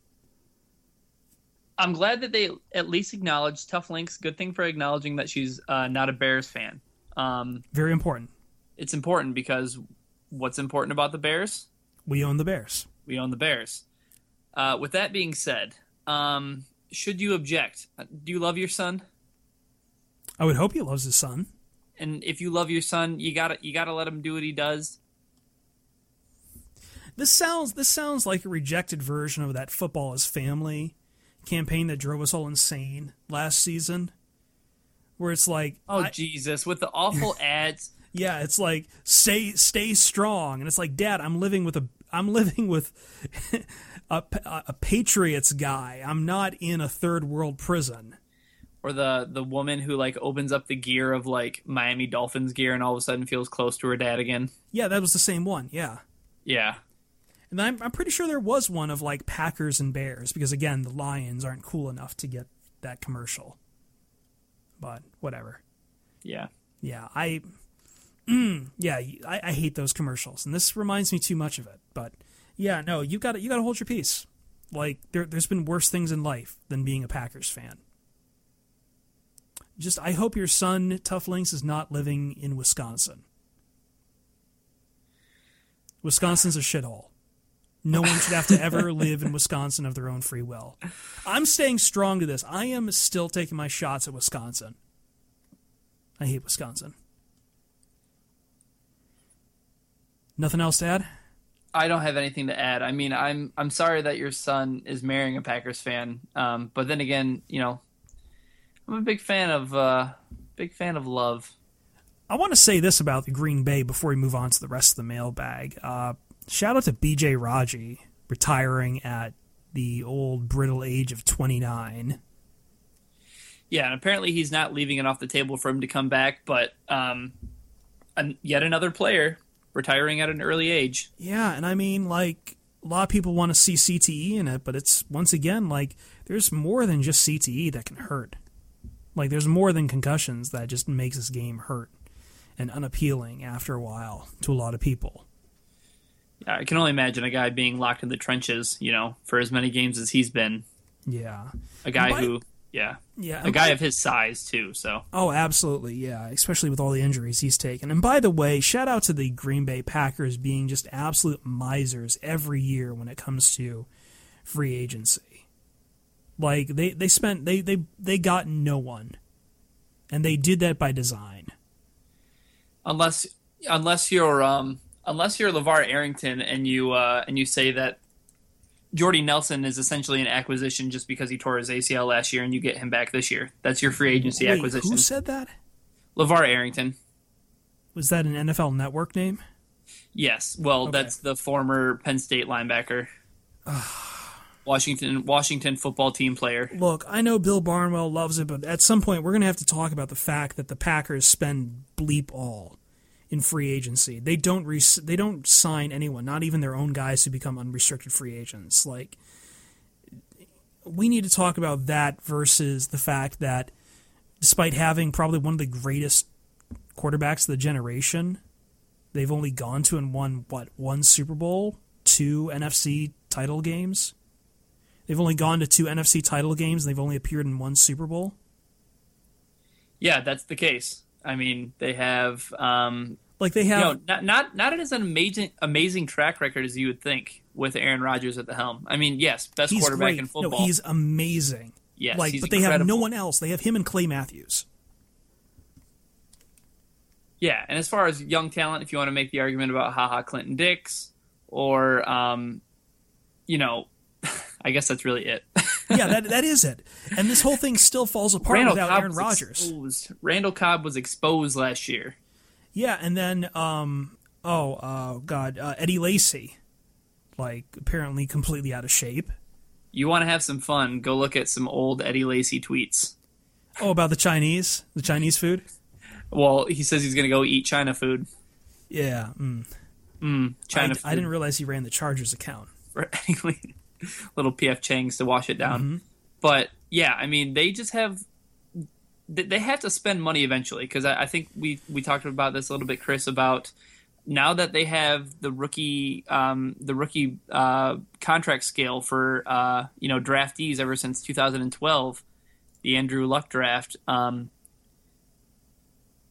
I'm glad that they at least acknowledged Tough Links. Good thing for acknowledging that she's uh, not a Bears fan. Um, Very important. it's important because what's important about the Bears? We own the Bears. We own the Bears. Uh, with that being said, um, should you object? Do you love your son? I would hope he loves his son. And if you love your son, you gotta you gotta let him do what he does. This sounds this sounds like a rejected version of that Football is Family campaign that drove us all insane last season, where it's like, oh I, Jesus, with the awful ads. Yeah, it's like stay stay strong, and it's like, Dad, I'm living with a I'm living with a, a Patriots guy. I'm not in a third world prison. Or the the woman who like opens up the gear of like Miami Dolphins gear and all of a sudden feels close to her dad again. Yeah, that was the same one. Yeah. Yeah. And I'm I'm pretty sure there was one of like Packers and Bears, because again, the Lions aren't cool enough to get that commercial. But whatever. Yeah. Yeah, I mm, yeah, I, I hate those commercials, and this reminds me too much of it. But yeah, no, you got you got to hold your peace. Like there there's been worse things in life than being a Packers fan. Just, I hope your son, Tough Links, is not living in Wisconsin. Wisconsin's a shithole. No one should have to ever live in Wisconsin of their own free will. I'm staying strong to this. I am still taking my shots at Wisconsin. I hate Wisconsin. Nothing else to add? I don't have anything to add. I mean, I'm I'm sorry that your son is marrying a Packers fan, um, but then again, you know, I'm a big fan of uh, big fan of love. I want to say this about the Green Bay before we move on to the rest of the mailbag. Uh, shout out to B J Raji retiring at the old brittle age of twenty-nine. Yeah, and apparently he's not leaving it off the table for him to come back, but um, an, yet another player retiring at an early age. Yeah, and I mean, like, a lot of people want to see C T E in it, but it's, once again, like, there's more than just C T E that can hurt. Like, there's more than concussions that just makes this game hurt and unappealing after a while to a lot of people. Yeah, I can only imagine a guy being locked in the trenches, you know, for as many games as he's been. Yeah. A guy by, who, yeah. Yeah. A guy by, of his size, too, so. Oh, absolutely, yeah, especially with all the injuries he's taken. And by the way, shout out to the Green Bay Packers being just absolute misers every year when it comes to free agency. Like, they, they spent, they, they, they got no one. And they did that by design. Unless, unless you're, um, unless you're LeVar Arrington and you, uh, and you say that Jordy Nelson is essentially an acquisition just because he tore his A C L last year and you get him back this year. That's your free agency Wait, acquisition. Who said that? LeVar Arrington. Was that an N F L Network name? Yes. Well, okay. That's the former Penn State linebacker. Washington Washington football team player. Look, I know Bill Barnwell loves it, but at some point we're going to have to talk about the fact that the Packers spend bleep all in free agency. They don't re- they don't sign anyone, not even their own guys who become unrestricted free agents. Like, we need to talk about that versus the fact that despite having probably one of the greatest quarterbacks of the generation, they've only gone to and won, what, one Super Bowl, two N F C title games? They've only gone to two N F C title games, and they've only appeared in one Super Bowl? Yeah, that's the case. I mean, they have... Um, like, they have... You know, not, not, not as an amazing amazing track record as you would think with Aaron Rodgers at the helm. I mean, yes, best he's quarterback great. in football. No, he's amazing. Yes, like, he's But they incredible. have no one else. They have him and Clay Matthews. Yeah, and as far as young talent, if you want to make the argument about HaHa Clinton Dix, or, um, you know... I guess that's really it. yeah, that that is it. And this whole thing still falls apart Randall without Cobb Aaron Rodgers. Exposed. Randall Cobb was exposed last year. Yeah, and then, um, oh, uh, God, uh, Eddie Lacy, like, apparently completely out of shape. You want to have some fun, go look at some old Eddie Lacy tweets. Oh, about the Chinese? The Chinese food? Well, he says he's going to go eat China food. Yeah. Mm. Mm, China I, food. I didn't realize he ran the Chargers account. Little P F Chang's to wash it down. Mm-hmm. But, yeah, I mean, they just have... They have to spend money eventually, because I, I think we, we talked about this a little bit, Chris, about now that they have the rookie um, the rookie uh, contract scale for uh, you know draftees ever since two thousand twelve, the Andrew Luck draft. Um,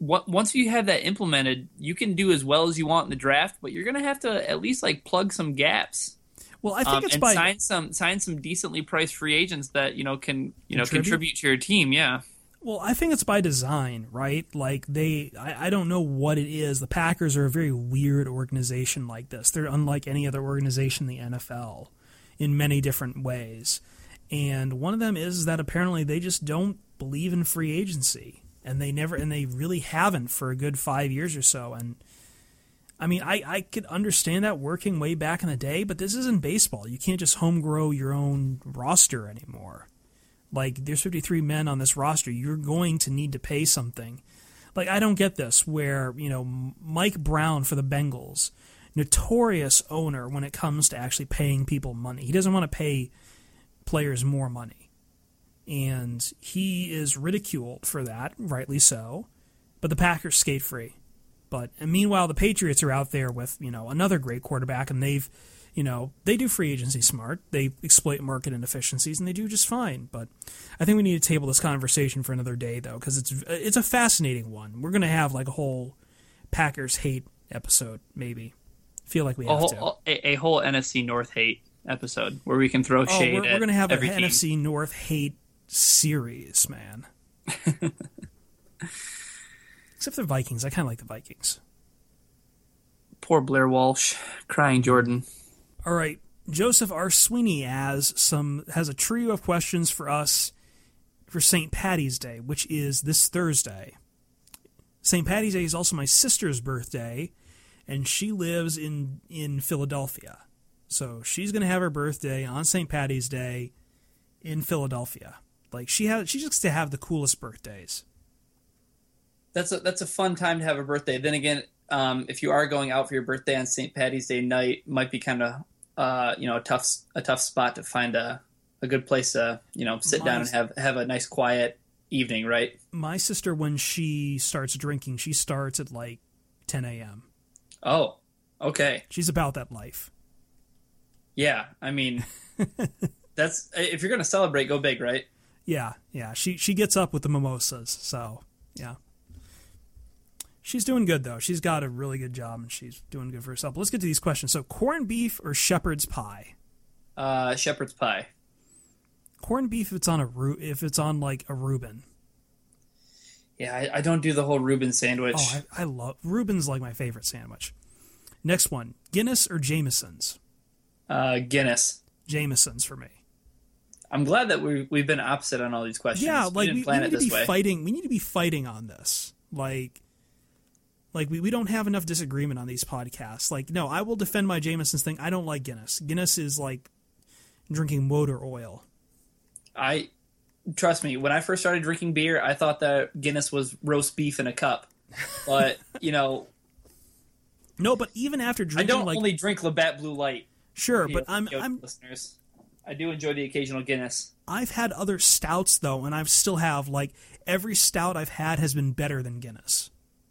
what, once you have that implemented, you can do as well as you want in the draft, but you're going to have to at least like plug some gaps. Well, I think um, it's and by sign some sign some decently priced free agents that you know can you know Contribute? contribute to your team. Yeah. Well, I think it's by design, right? Like they, I, I don't know what it is. The Packers are a very weird organization like this. They're unlike any other organization in the N F L in many different ways. And one of them is that apparently they just don't believe in free agency. And they never, and they really haven't for a good five years or so. And I mean, I, I could understand that working way back in the day, but this isn't baseball. You can't just home grow your own roster anymore. Like, there's fifty-three men on this roster. You're going to need to pay something. Like, I don't get this where, you know, Mike Brown for the Bengals, notorious owner when it comes to actually paying people money. He doesn't want to pay players more money. And he is ridiculed for that, rightly so. But the Packers skate free. But and meanwhile, the Patriots are out there with, you know, another great quarterback, and they've, you know, they do free agency smart. They exploit market inefficiencies, and they do just fine. But I think we need to table this conversation for another day, though, because it's it's a fascinating one. We're going to have like a whole Packers hate episode, maybe. Feel like we have a whole, to. A, a whole N F C North hate episode where we can throw oh, shade. We're, we're going to have an team. N F C North hate series, man. Except for the Vikings. I kind of like the Vikings. Poor Blair Walsh. Crying Jordan. All right. Joseph R. Sweeney has some has a trio of questions for us for Saint Patty's Day, which is this Thursday. Saint Patty's Day is also my sister's birthday, and she lives in, in Philadelphia. So she's going to have her birthday on Saint Patty's Day in Philadelphia. Like, she has, she just gets to have the coolest birthdays. That's a that's a fun time to have a birthday. Then again, um, if you are going out for your birthday on Saint Patty's Day night, might be kind of uh, you know a tough a tough spot to find a, a good place to you know sit My, down and have have a nice quiet evening, right? My sister, when she starts drinking, she starts at like ten a.m. Oh, okay. She's about that life. Yeah, I mean, that's if you're gonna celebrate, go big, right? Yeah, yeah. She she gets up with the mimosas, so yeah. She's doing good, though. She's got a really good job, and she's doing good for herself. But let's get to these questions. So, corned beef or shepherd's pie? Uh, shepherd's pie. Corned beef if it's on a Ru- if it's on like a Reuben. Yeah, I, I don't do the whole Reuben sandwich. Oh, I, I love Reuben's like my favorite sandwich. Next one, Guinness or Jameson's? Uh, Guinness. Jameson's for me. I'm glad that we we've been opposite on all these questions. Yeah, like we, we, we need to be way. fighting. We need to be fighting on this. Like. Like, we, we don't have enough disagreement on these podcasts. Like, no, I will defend my Jameson's thing. I don't like Guinness. Guinness is like drinking motor oil. I, trust me, when I first started drinking beer, I thought that Guinness was roast beef in a cup. But, you know... No, but even after drinking, I don't like, only drink Labatt Blue Light. Sure, but I'm... I'm listeners. I do enjoy the occasional Guinness. I've had other stouts, though, and I still have, like, every stout I've had has been better than Guinness.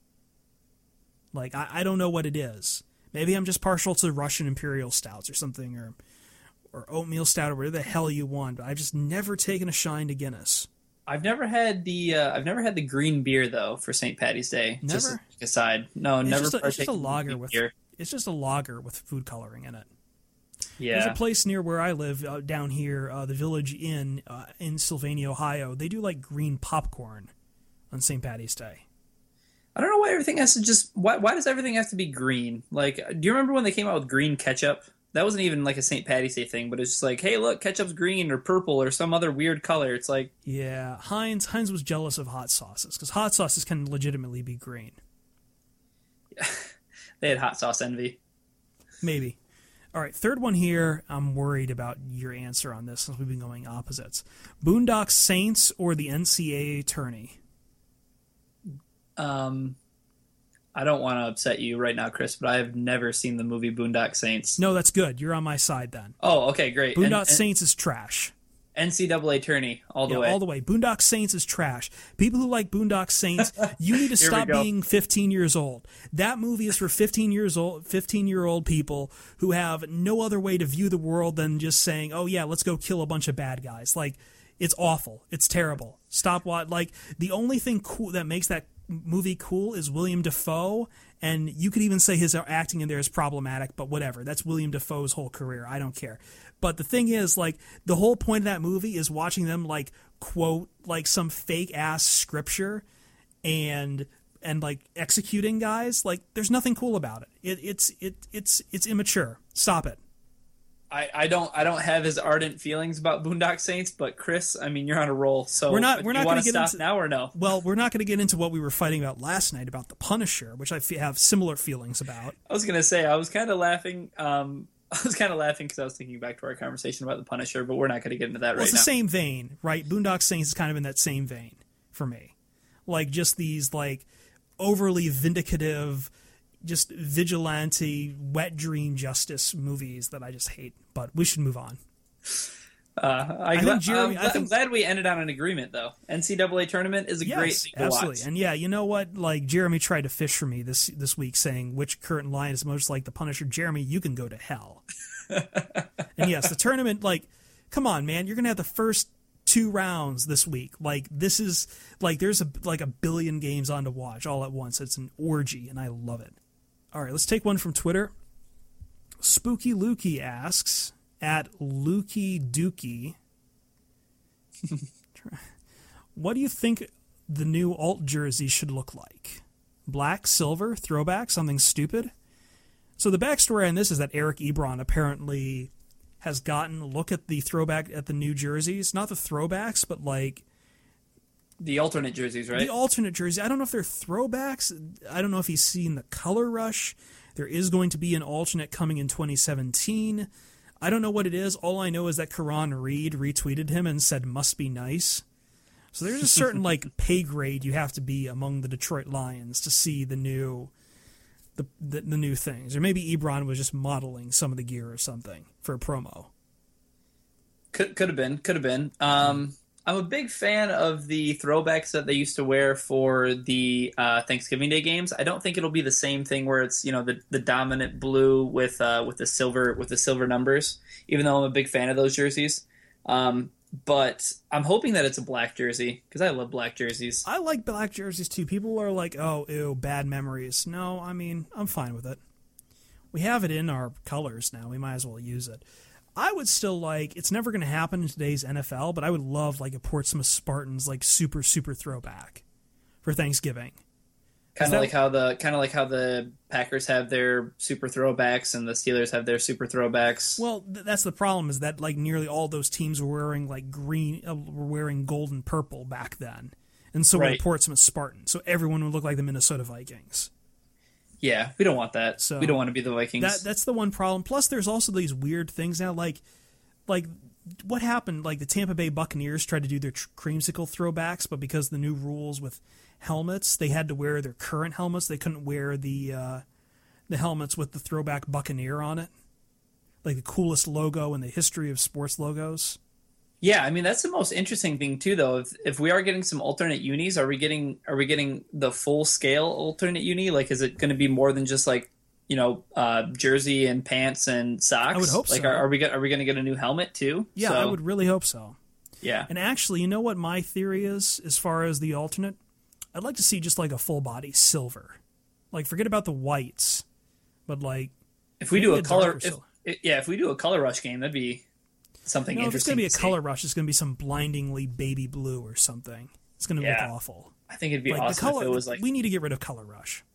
Like, I, I don't know what it is. Maybe I'm just partial to Russian Imperial Stouts or something, or or oatmeal stout, or whatever the hell you want. But I've just never taken a shine to Guinness. I've never had the uh, I've never had the green beer though for Saint Patty's Day. Never. Just aside, no, it's never. Just a, it's just a lager with beer. It's just a lager with food coloring in it. Yeah. There's a place near where I live uh, down here, uh, the Village Inn uh, in Sylvania, Ohio. They do like green popcorn on Saint Patty's Day. I don't know why everything has to just... Why, why does everything have to be green? Like, do you remember when they came out with green ketchup? That wasn't even like a Saint Patty's Day thing, but it's just like, hey, look, ketchup's green or purple or some other weird color. It's like... Yeah, Heinz Heinz was jealous of hot sauces, because hot sauces can legitimately be green. They had hot sauce envy. Maybe. All right, third one here. I'm worried about your answer on this, since we've been going opposites. Boondock Saints or the N C A A tourney? Um, I don't want to upset you right now, Chris, but I have never seen the movie Boondock Saints. No, that's good. You're on my side then. Oh, okay, great. Boondock and, and Saints is trash. N C double A tourney, all the yeah, way. all the way. Boondock Saints is trash. People who like Boondock Saints, you need to stop being fifteen years old. That movie is for fifteen years old, fifteen-year-old people who have no other way to view the world than just saying, "Oh yeah, let's go kill a bunch of bad guys." Like, it's awful. It's terrible. Stop what like the only thing cool that makes that movie cool is William Dafoe, and you could even say his acting in there is problematic, but whatever. That's William Dafoe's whole career. I don't care. But the thing is, like, the whole point of that movie is watching them, like, quote, like, some fake-ass scripture and and like executing guys. Like, there's nothing cool about it. It it's it it's it's immature. Stop it. I, I don't I don't have as ardent feelings about Boondock Saints, but Chris, I mean, you're on a roll. So we're not we're not going to get stop into now or no? Well, we're not going to get into what we were fighting about last night about the Punisher, which I f- have similar feelings about. I was going to say I was kind of laughing. Um, I was kind of laughing because I was thinking back to our conversation about the Punisher, but we're not going to get into that well, right it's now. It's the same vein, right? Boondock Saints is kind of in that same vein for me, like just these like overly vindicative, just vigilante, wet dream justice movies that I just hate. But we should move on. Uh, I, I think Jeremy. um, I think, I'm glad we ended on an agreement, though. N C double A tournament is a yes, great thing to absolutely. watch. And yeah, you know what? Like Jeremy tried to fish for me this this week, saying which current line is most like the Punisher. Jeremy, you can go to hell. And yes, the tournament. Like, come on, man, you're gonna have the first two rounds this week. Like, this is like there's a like a billion games on to watch all at once. It's an orgy, and I love it. All right, let's take one from Twitter. Spooky Lukey asks at Lukey Dookie, what do you think the new alt jersey should look like? Black, silver, throwback, something stupid? So the backstory on this is that Eric Ebron apparently has gotten a look at the throwback at the new jerseys. Not the throwbacks, but like the alternate jerseys, right? The alternate jersey. I don't know if they're throwbacks. I don't know if he's seen the color rush. There is going to be an alternate coming in twenty seventeen. I don't know what it is. All I know is that Karan Reed retweeted him and said, must be nice. So there's a certain like pay grade you have to be among the Detroit Lions to see the new the, the, the new things. Or maybe Ebron was just modeling some of the gear or something for a promo. Could could have been. Could have been. Um, I'm a big fan of the throwbacks that they used to wear for the uh, Thanksgiving Day games. I don't think it'll be the same thing where it's, you know, the, the dominant blue with uh, with the silver with the silver numbers. Even though I'm a big fan of those jerseys, um, but I'm hoping that it's a black jersey because I love black jerseys. I like black jerseys too. People are like, "Oh, ew, bad memories." No, I mean, I'm fine with it. We have it in our colors now. We might as well use it. I would still like, it's never going to happen in today's N F L, but I would love like a Portsmouth Spartans like super super throwback for Thanksgiving. Kind of like how the kind of like how the Packers have their super throwbacks and the Steelers have their super throwbacks. Well, th- that's the problem is that like nearly all those teams were wearing like green, uh, were wearing gold and purple back then, and so right. were the Portsmouth Spartans. So everyone would look like the Minnesota Vikings. Yeah, we don't want that. So we don't want to be the Vikings. That that's the one problem. Plus, there's also these weird things now, like like what happened? Like the Tampa Bay Buccaneers tried to do their tr- creamsicle throwbacks, but because of the new rules with helmets, they had to wear their current helmets. They couldn't wear the uh, the helmets with the throwback Buccaneer on it, like the coolest logo in the history of sports logos. Yeah, I mean that's the most interesting thing too, though. If if we are getting some alternate unis, are we getting are we getting the full scale alternate uni? Like, is it going to be more than just like, you know, uh, jersey and pants and socks? I would hope like, so. Are, are we get, are we going to get a new helmet too? Yeah, so, I would really hope so. Yeah, and actually, you know what my theory is as far as the alternate? I'd like to see just like a full body silver, like forget about the whites, but like if we do a, a color, if, it, yeah, if we do a color rush game, that'd be something no, interesting. If it's going to be a see. color rush, it's going to be some blindingly baby blue or something. It's going to yeah. look awful. I think it'd be like awesome the color, if it was like. We need to get rid of color rush.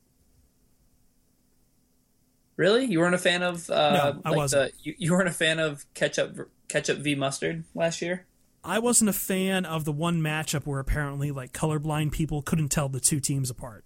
Really, you weren't a fan of? Uh, no, I like wasn't. The, you, you weren't a fan of ketchup, ketchup v mustard last year. I wasn't a fan of the one matchup where apparently like colorblind people couldn't tell the two teams apart.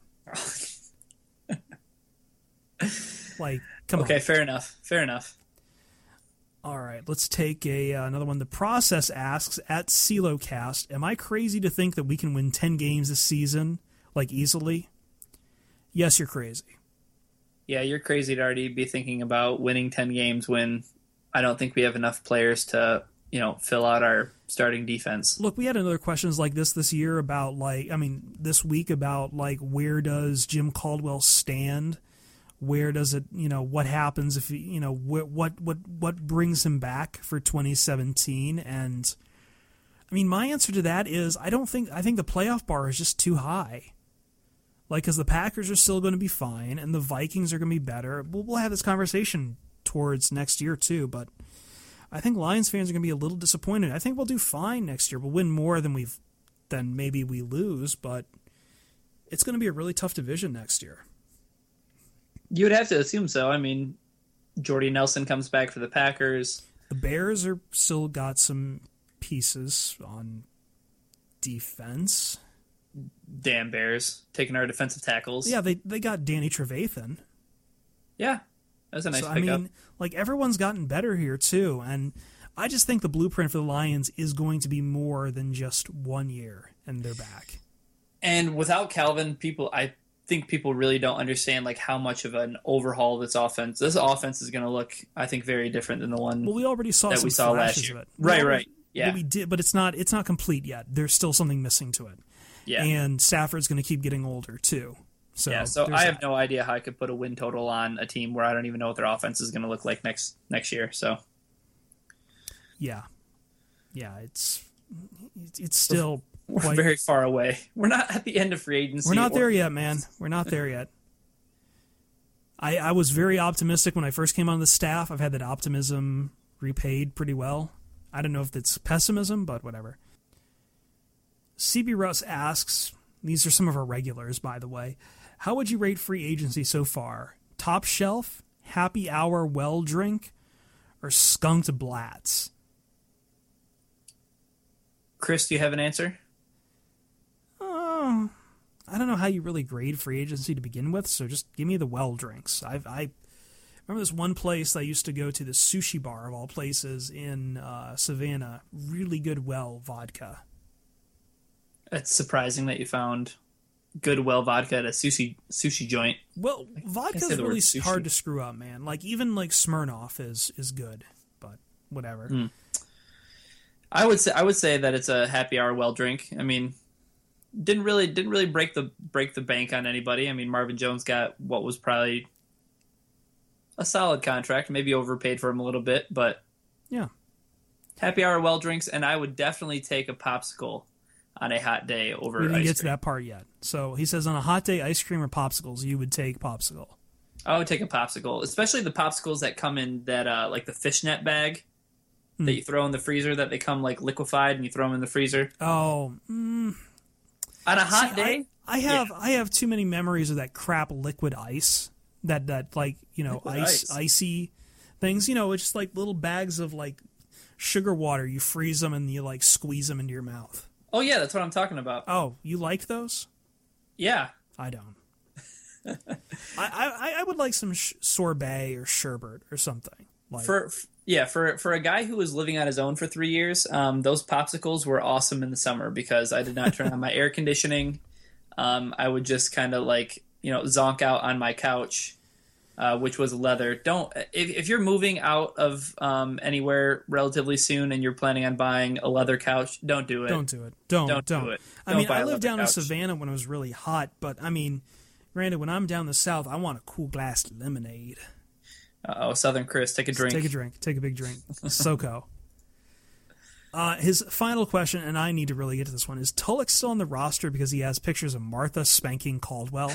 Like, come okay, on. Okay, fair enough. Fair enough. All right, let's take a uh, another one. The Process asks, at CeloCast, am I crazy to think that we can win ten games this season, like easily? Yes, you're crazy. Yeah, you're crazy to already be thinking about winning ten games when I don't think we have enough players to, you know, fill out our starting defense. Look, we had another questions like this this year about, like, I mean, this week about, like, where does Jim Caldwell stand? Where does it, you know, what happens if, you know, what what what what brings him back for twenty seventeen? And, I mean, my answer to that is I don't think, I think the playoff bar is just too high. Like, because the Packers are still going to be fine, and the Vikings are going to be better. We'll, we'll have this conversation towards next year, too, but I think Lions fans are going to be a little disappointed. I think we'll do fine next year. We'll win more than we've than maybe we lose, but it's going to be a really tough division next year. You would have to assume so. I mean, Jordy Nelson comes back for the Packers. The Bears are still got some pieces on defense. Damn Bears, taking our defensive tackles. Yeah, they they got Danny Trevathan. Yeah, that's a nice so, pickup. I mean, like, everyone's gotten better here, too, and I just think the blueprint for the Lions is going to be more than just one year, and they're back. And without Calvin, people, I think people really don't understand like how much of an overhaul this offense. This offense is going to look, I think, very different than the one. Well, we already saw that some we saw last year. Of it. Right, well, right, yeah. Well, we did, but it's not it's not complete yet. There's still something missing to it. Yeah, and Stafford's going to keep getting older too. So yeah, so I have that. no idea how I could put a win total on a team where I don't even know what their offense is going to look like next next year. So yeah, yeah, it's it's still. We're quite, very far away. We're not at the end of free agency. We're not or... there yet, man. We're not there yet. I, I was very optimistic when I first came on the staff. I've had that optimism repaid pretty well. I don't know if it's pessimism, but whatever. C B Russ asks, these are some of our regulars, by the way, how would you rate free agency so far? Top shelf, happy hour well drink, or skunked blats? Chris, do you have an answer? Uh, I don't know how you really grade free agency to begin with, so just give me the well drinks. I've, I remember this one place I used to go to, the sushi bar of all places in uh, Savannah. Really good well vodka. It's surprising that you found good well vodka at a sushi sushi joint. Well, vodka is really hard to screw up, man. Like, even like Smirnoff is is good, but whatever. Mm. I would say I would say that it's a happy hour well drink. I mean, didn't really didn't really break the break the bank on anybody. I mean, Marvin Jones got what was probably a solid contract, maybe overpaid for him a little bit, but yeah, happy hour well drinks, and I would definitely take a popsicle on a hot day over we didn't ice get cream. to that part yet. So he says on a hot day, ice cream or popsicles, you would take popsicle. I would take a popsicle, especially the popsicles that come in that uh, like the fishnet bag mm. that you throw in the freezer, that they come like liquefied and you throw them in the freezer. Oh, mm. On a hot See, day, I, I have yeah. I have too many memories of that crap liquid ice, that that like you know liquid ice, ice icy things. You know, it's just like little bags of like sugar water. You freeze them and you like squeeze them into your mouth. Oh, yeah, that's what I'm talking about. Oh, you like those? Yeah. I don't. I, I I would like some sh- sorbet or sherbet or something. Like. For Yeah, for for a guy who was living on his own for three years, um, those popsicles were awesome in the summer because I did not turn on my air conditioning. Um, I would just kind of like, you know, zonk out on my couch, uh, which was leather. Don't if, if you're moving out of um, anywhere relatively soon and you're planning on buying a leather couch, don't do it. Don't do it. Don't don't. don't. do it. I don't mean, I lived down couch. in Savannah when it was really hot, but I mean, granted, when I'm down the south, I want a cool glass of lemonade. Uh-oh, Southern Chris, take a drink. Take a drink. Take a big drink. SoCo. Uh, his final question, and I need to really get to this one, is Tulloch still on the roster because he has pictures of Martha spanking Caldwell?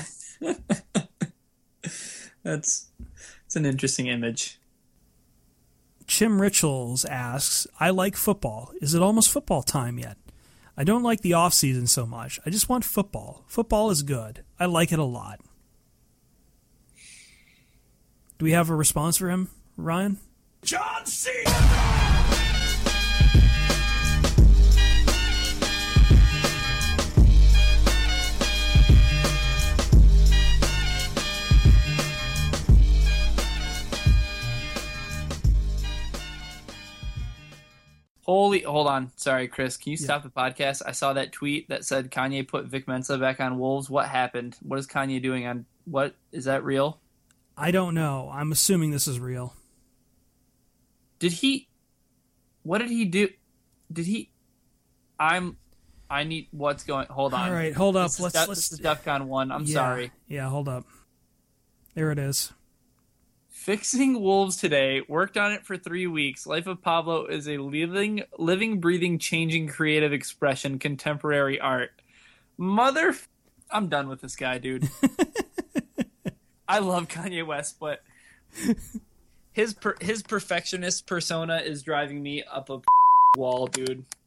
That's it's an interesting image. Chim Richards asks, I like football. Is it almost football time yet? I don't like the off season so much. I just want football. Football is good. I like it a lot. Do we have a response for him, Ryan? John C. Holy, hold on. Sorry, Chris. Can you stop yeah. the podcast? I saw that tweet that said Kanye put Vic Mensa back on Wolves. What happened? What is Kanye doing on what? Is that real? I don't know. I'm assuming this is real. Did he? What did he do? Did he? I'm. I need. What's going? Hold on. All right, hold up. This let's. Is, let's this is DEFCON one. I'm yeah, sorry. Yeah, hold up. There it is. Fixing Wolves today. Worked on it for three weeks. Life of Pablo is a living, living, breathing, changing creative expression. Contemporary art. Mother. I'm done with this guy, dude. I love Kanye West, but his per, his perfectionist persona is driving me up a wall, dude.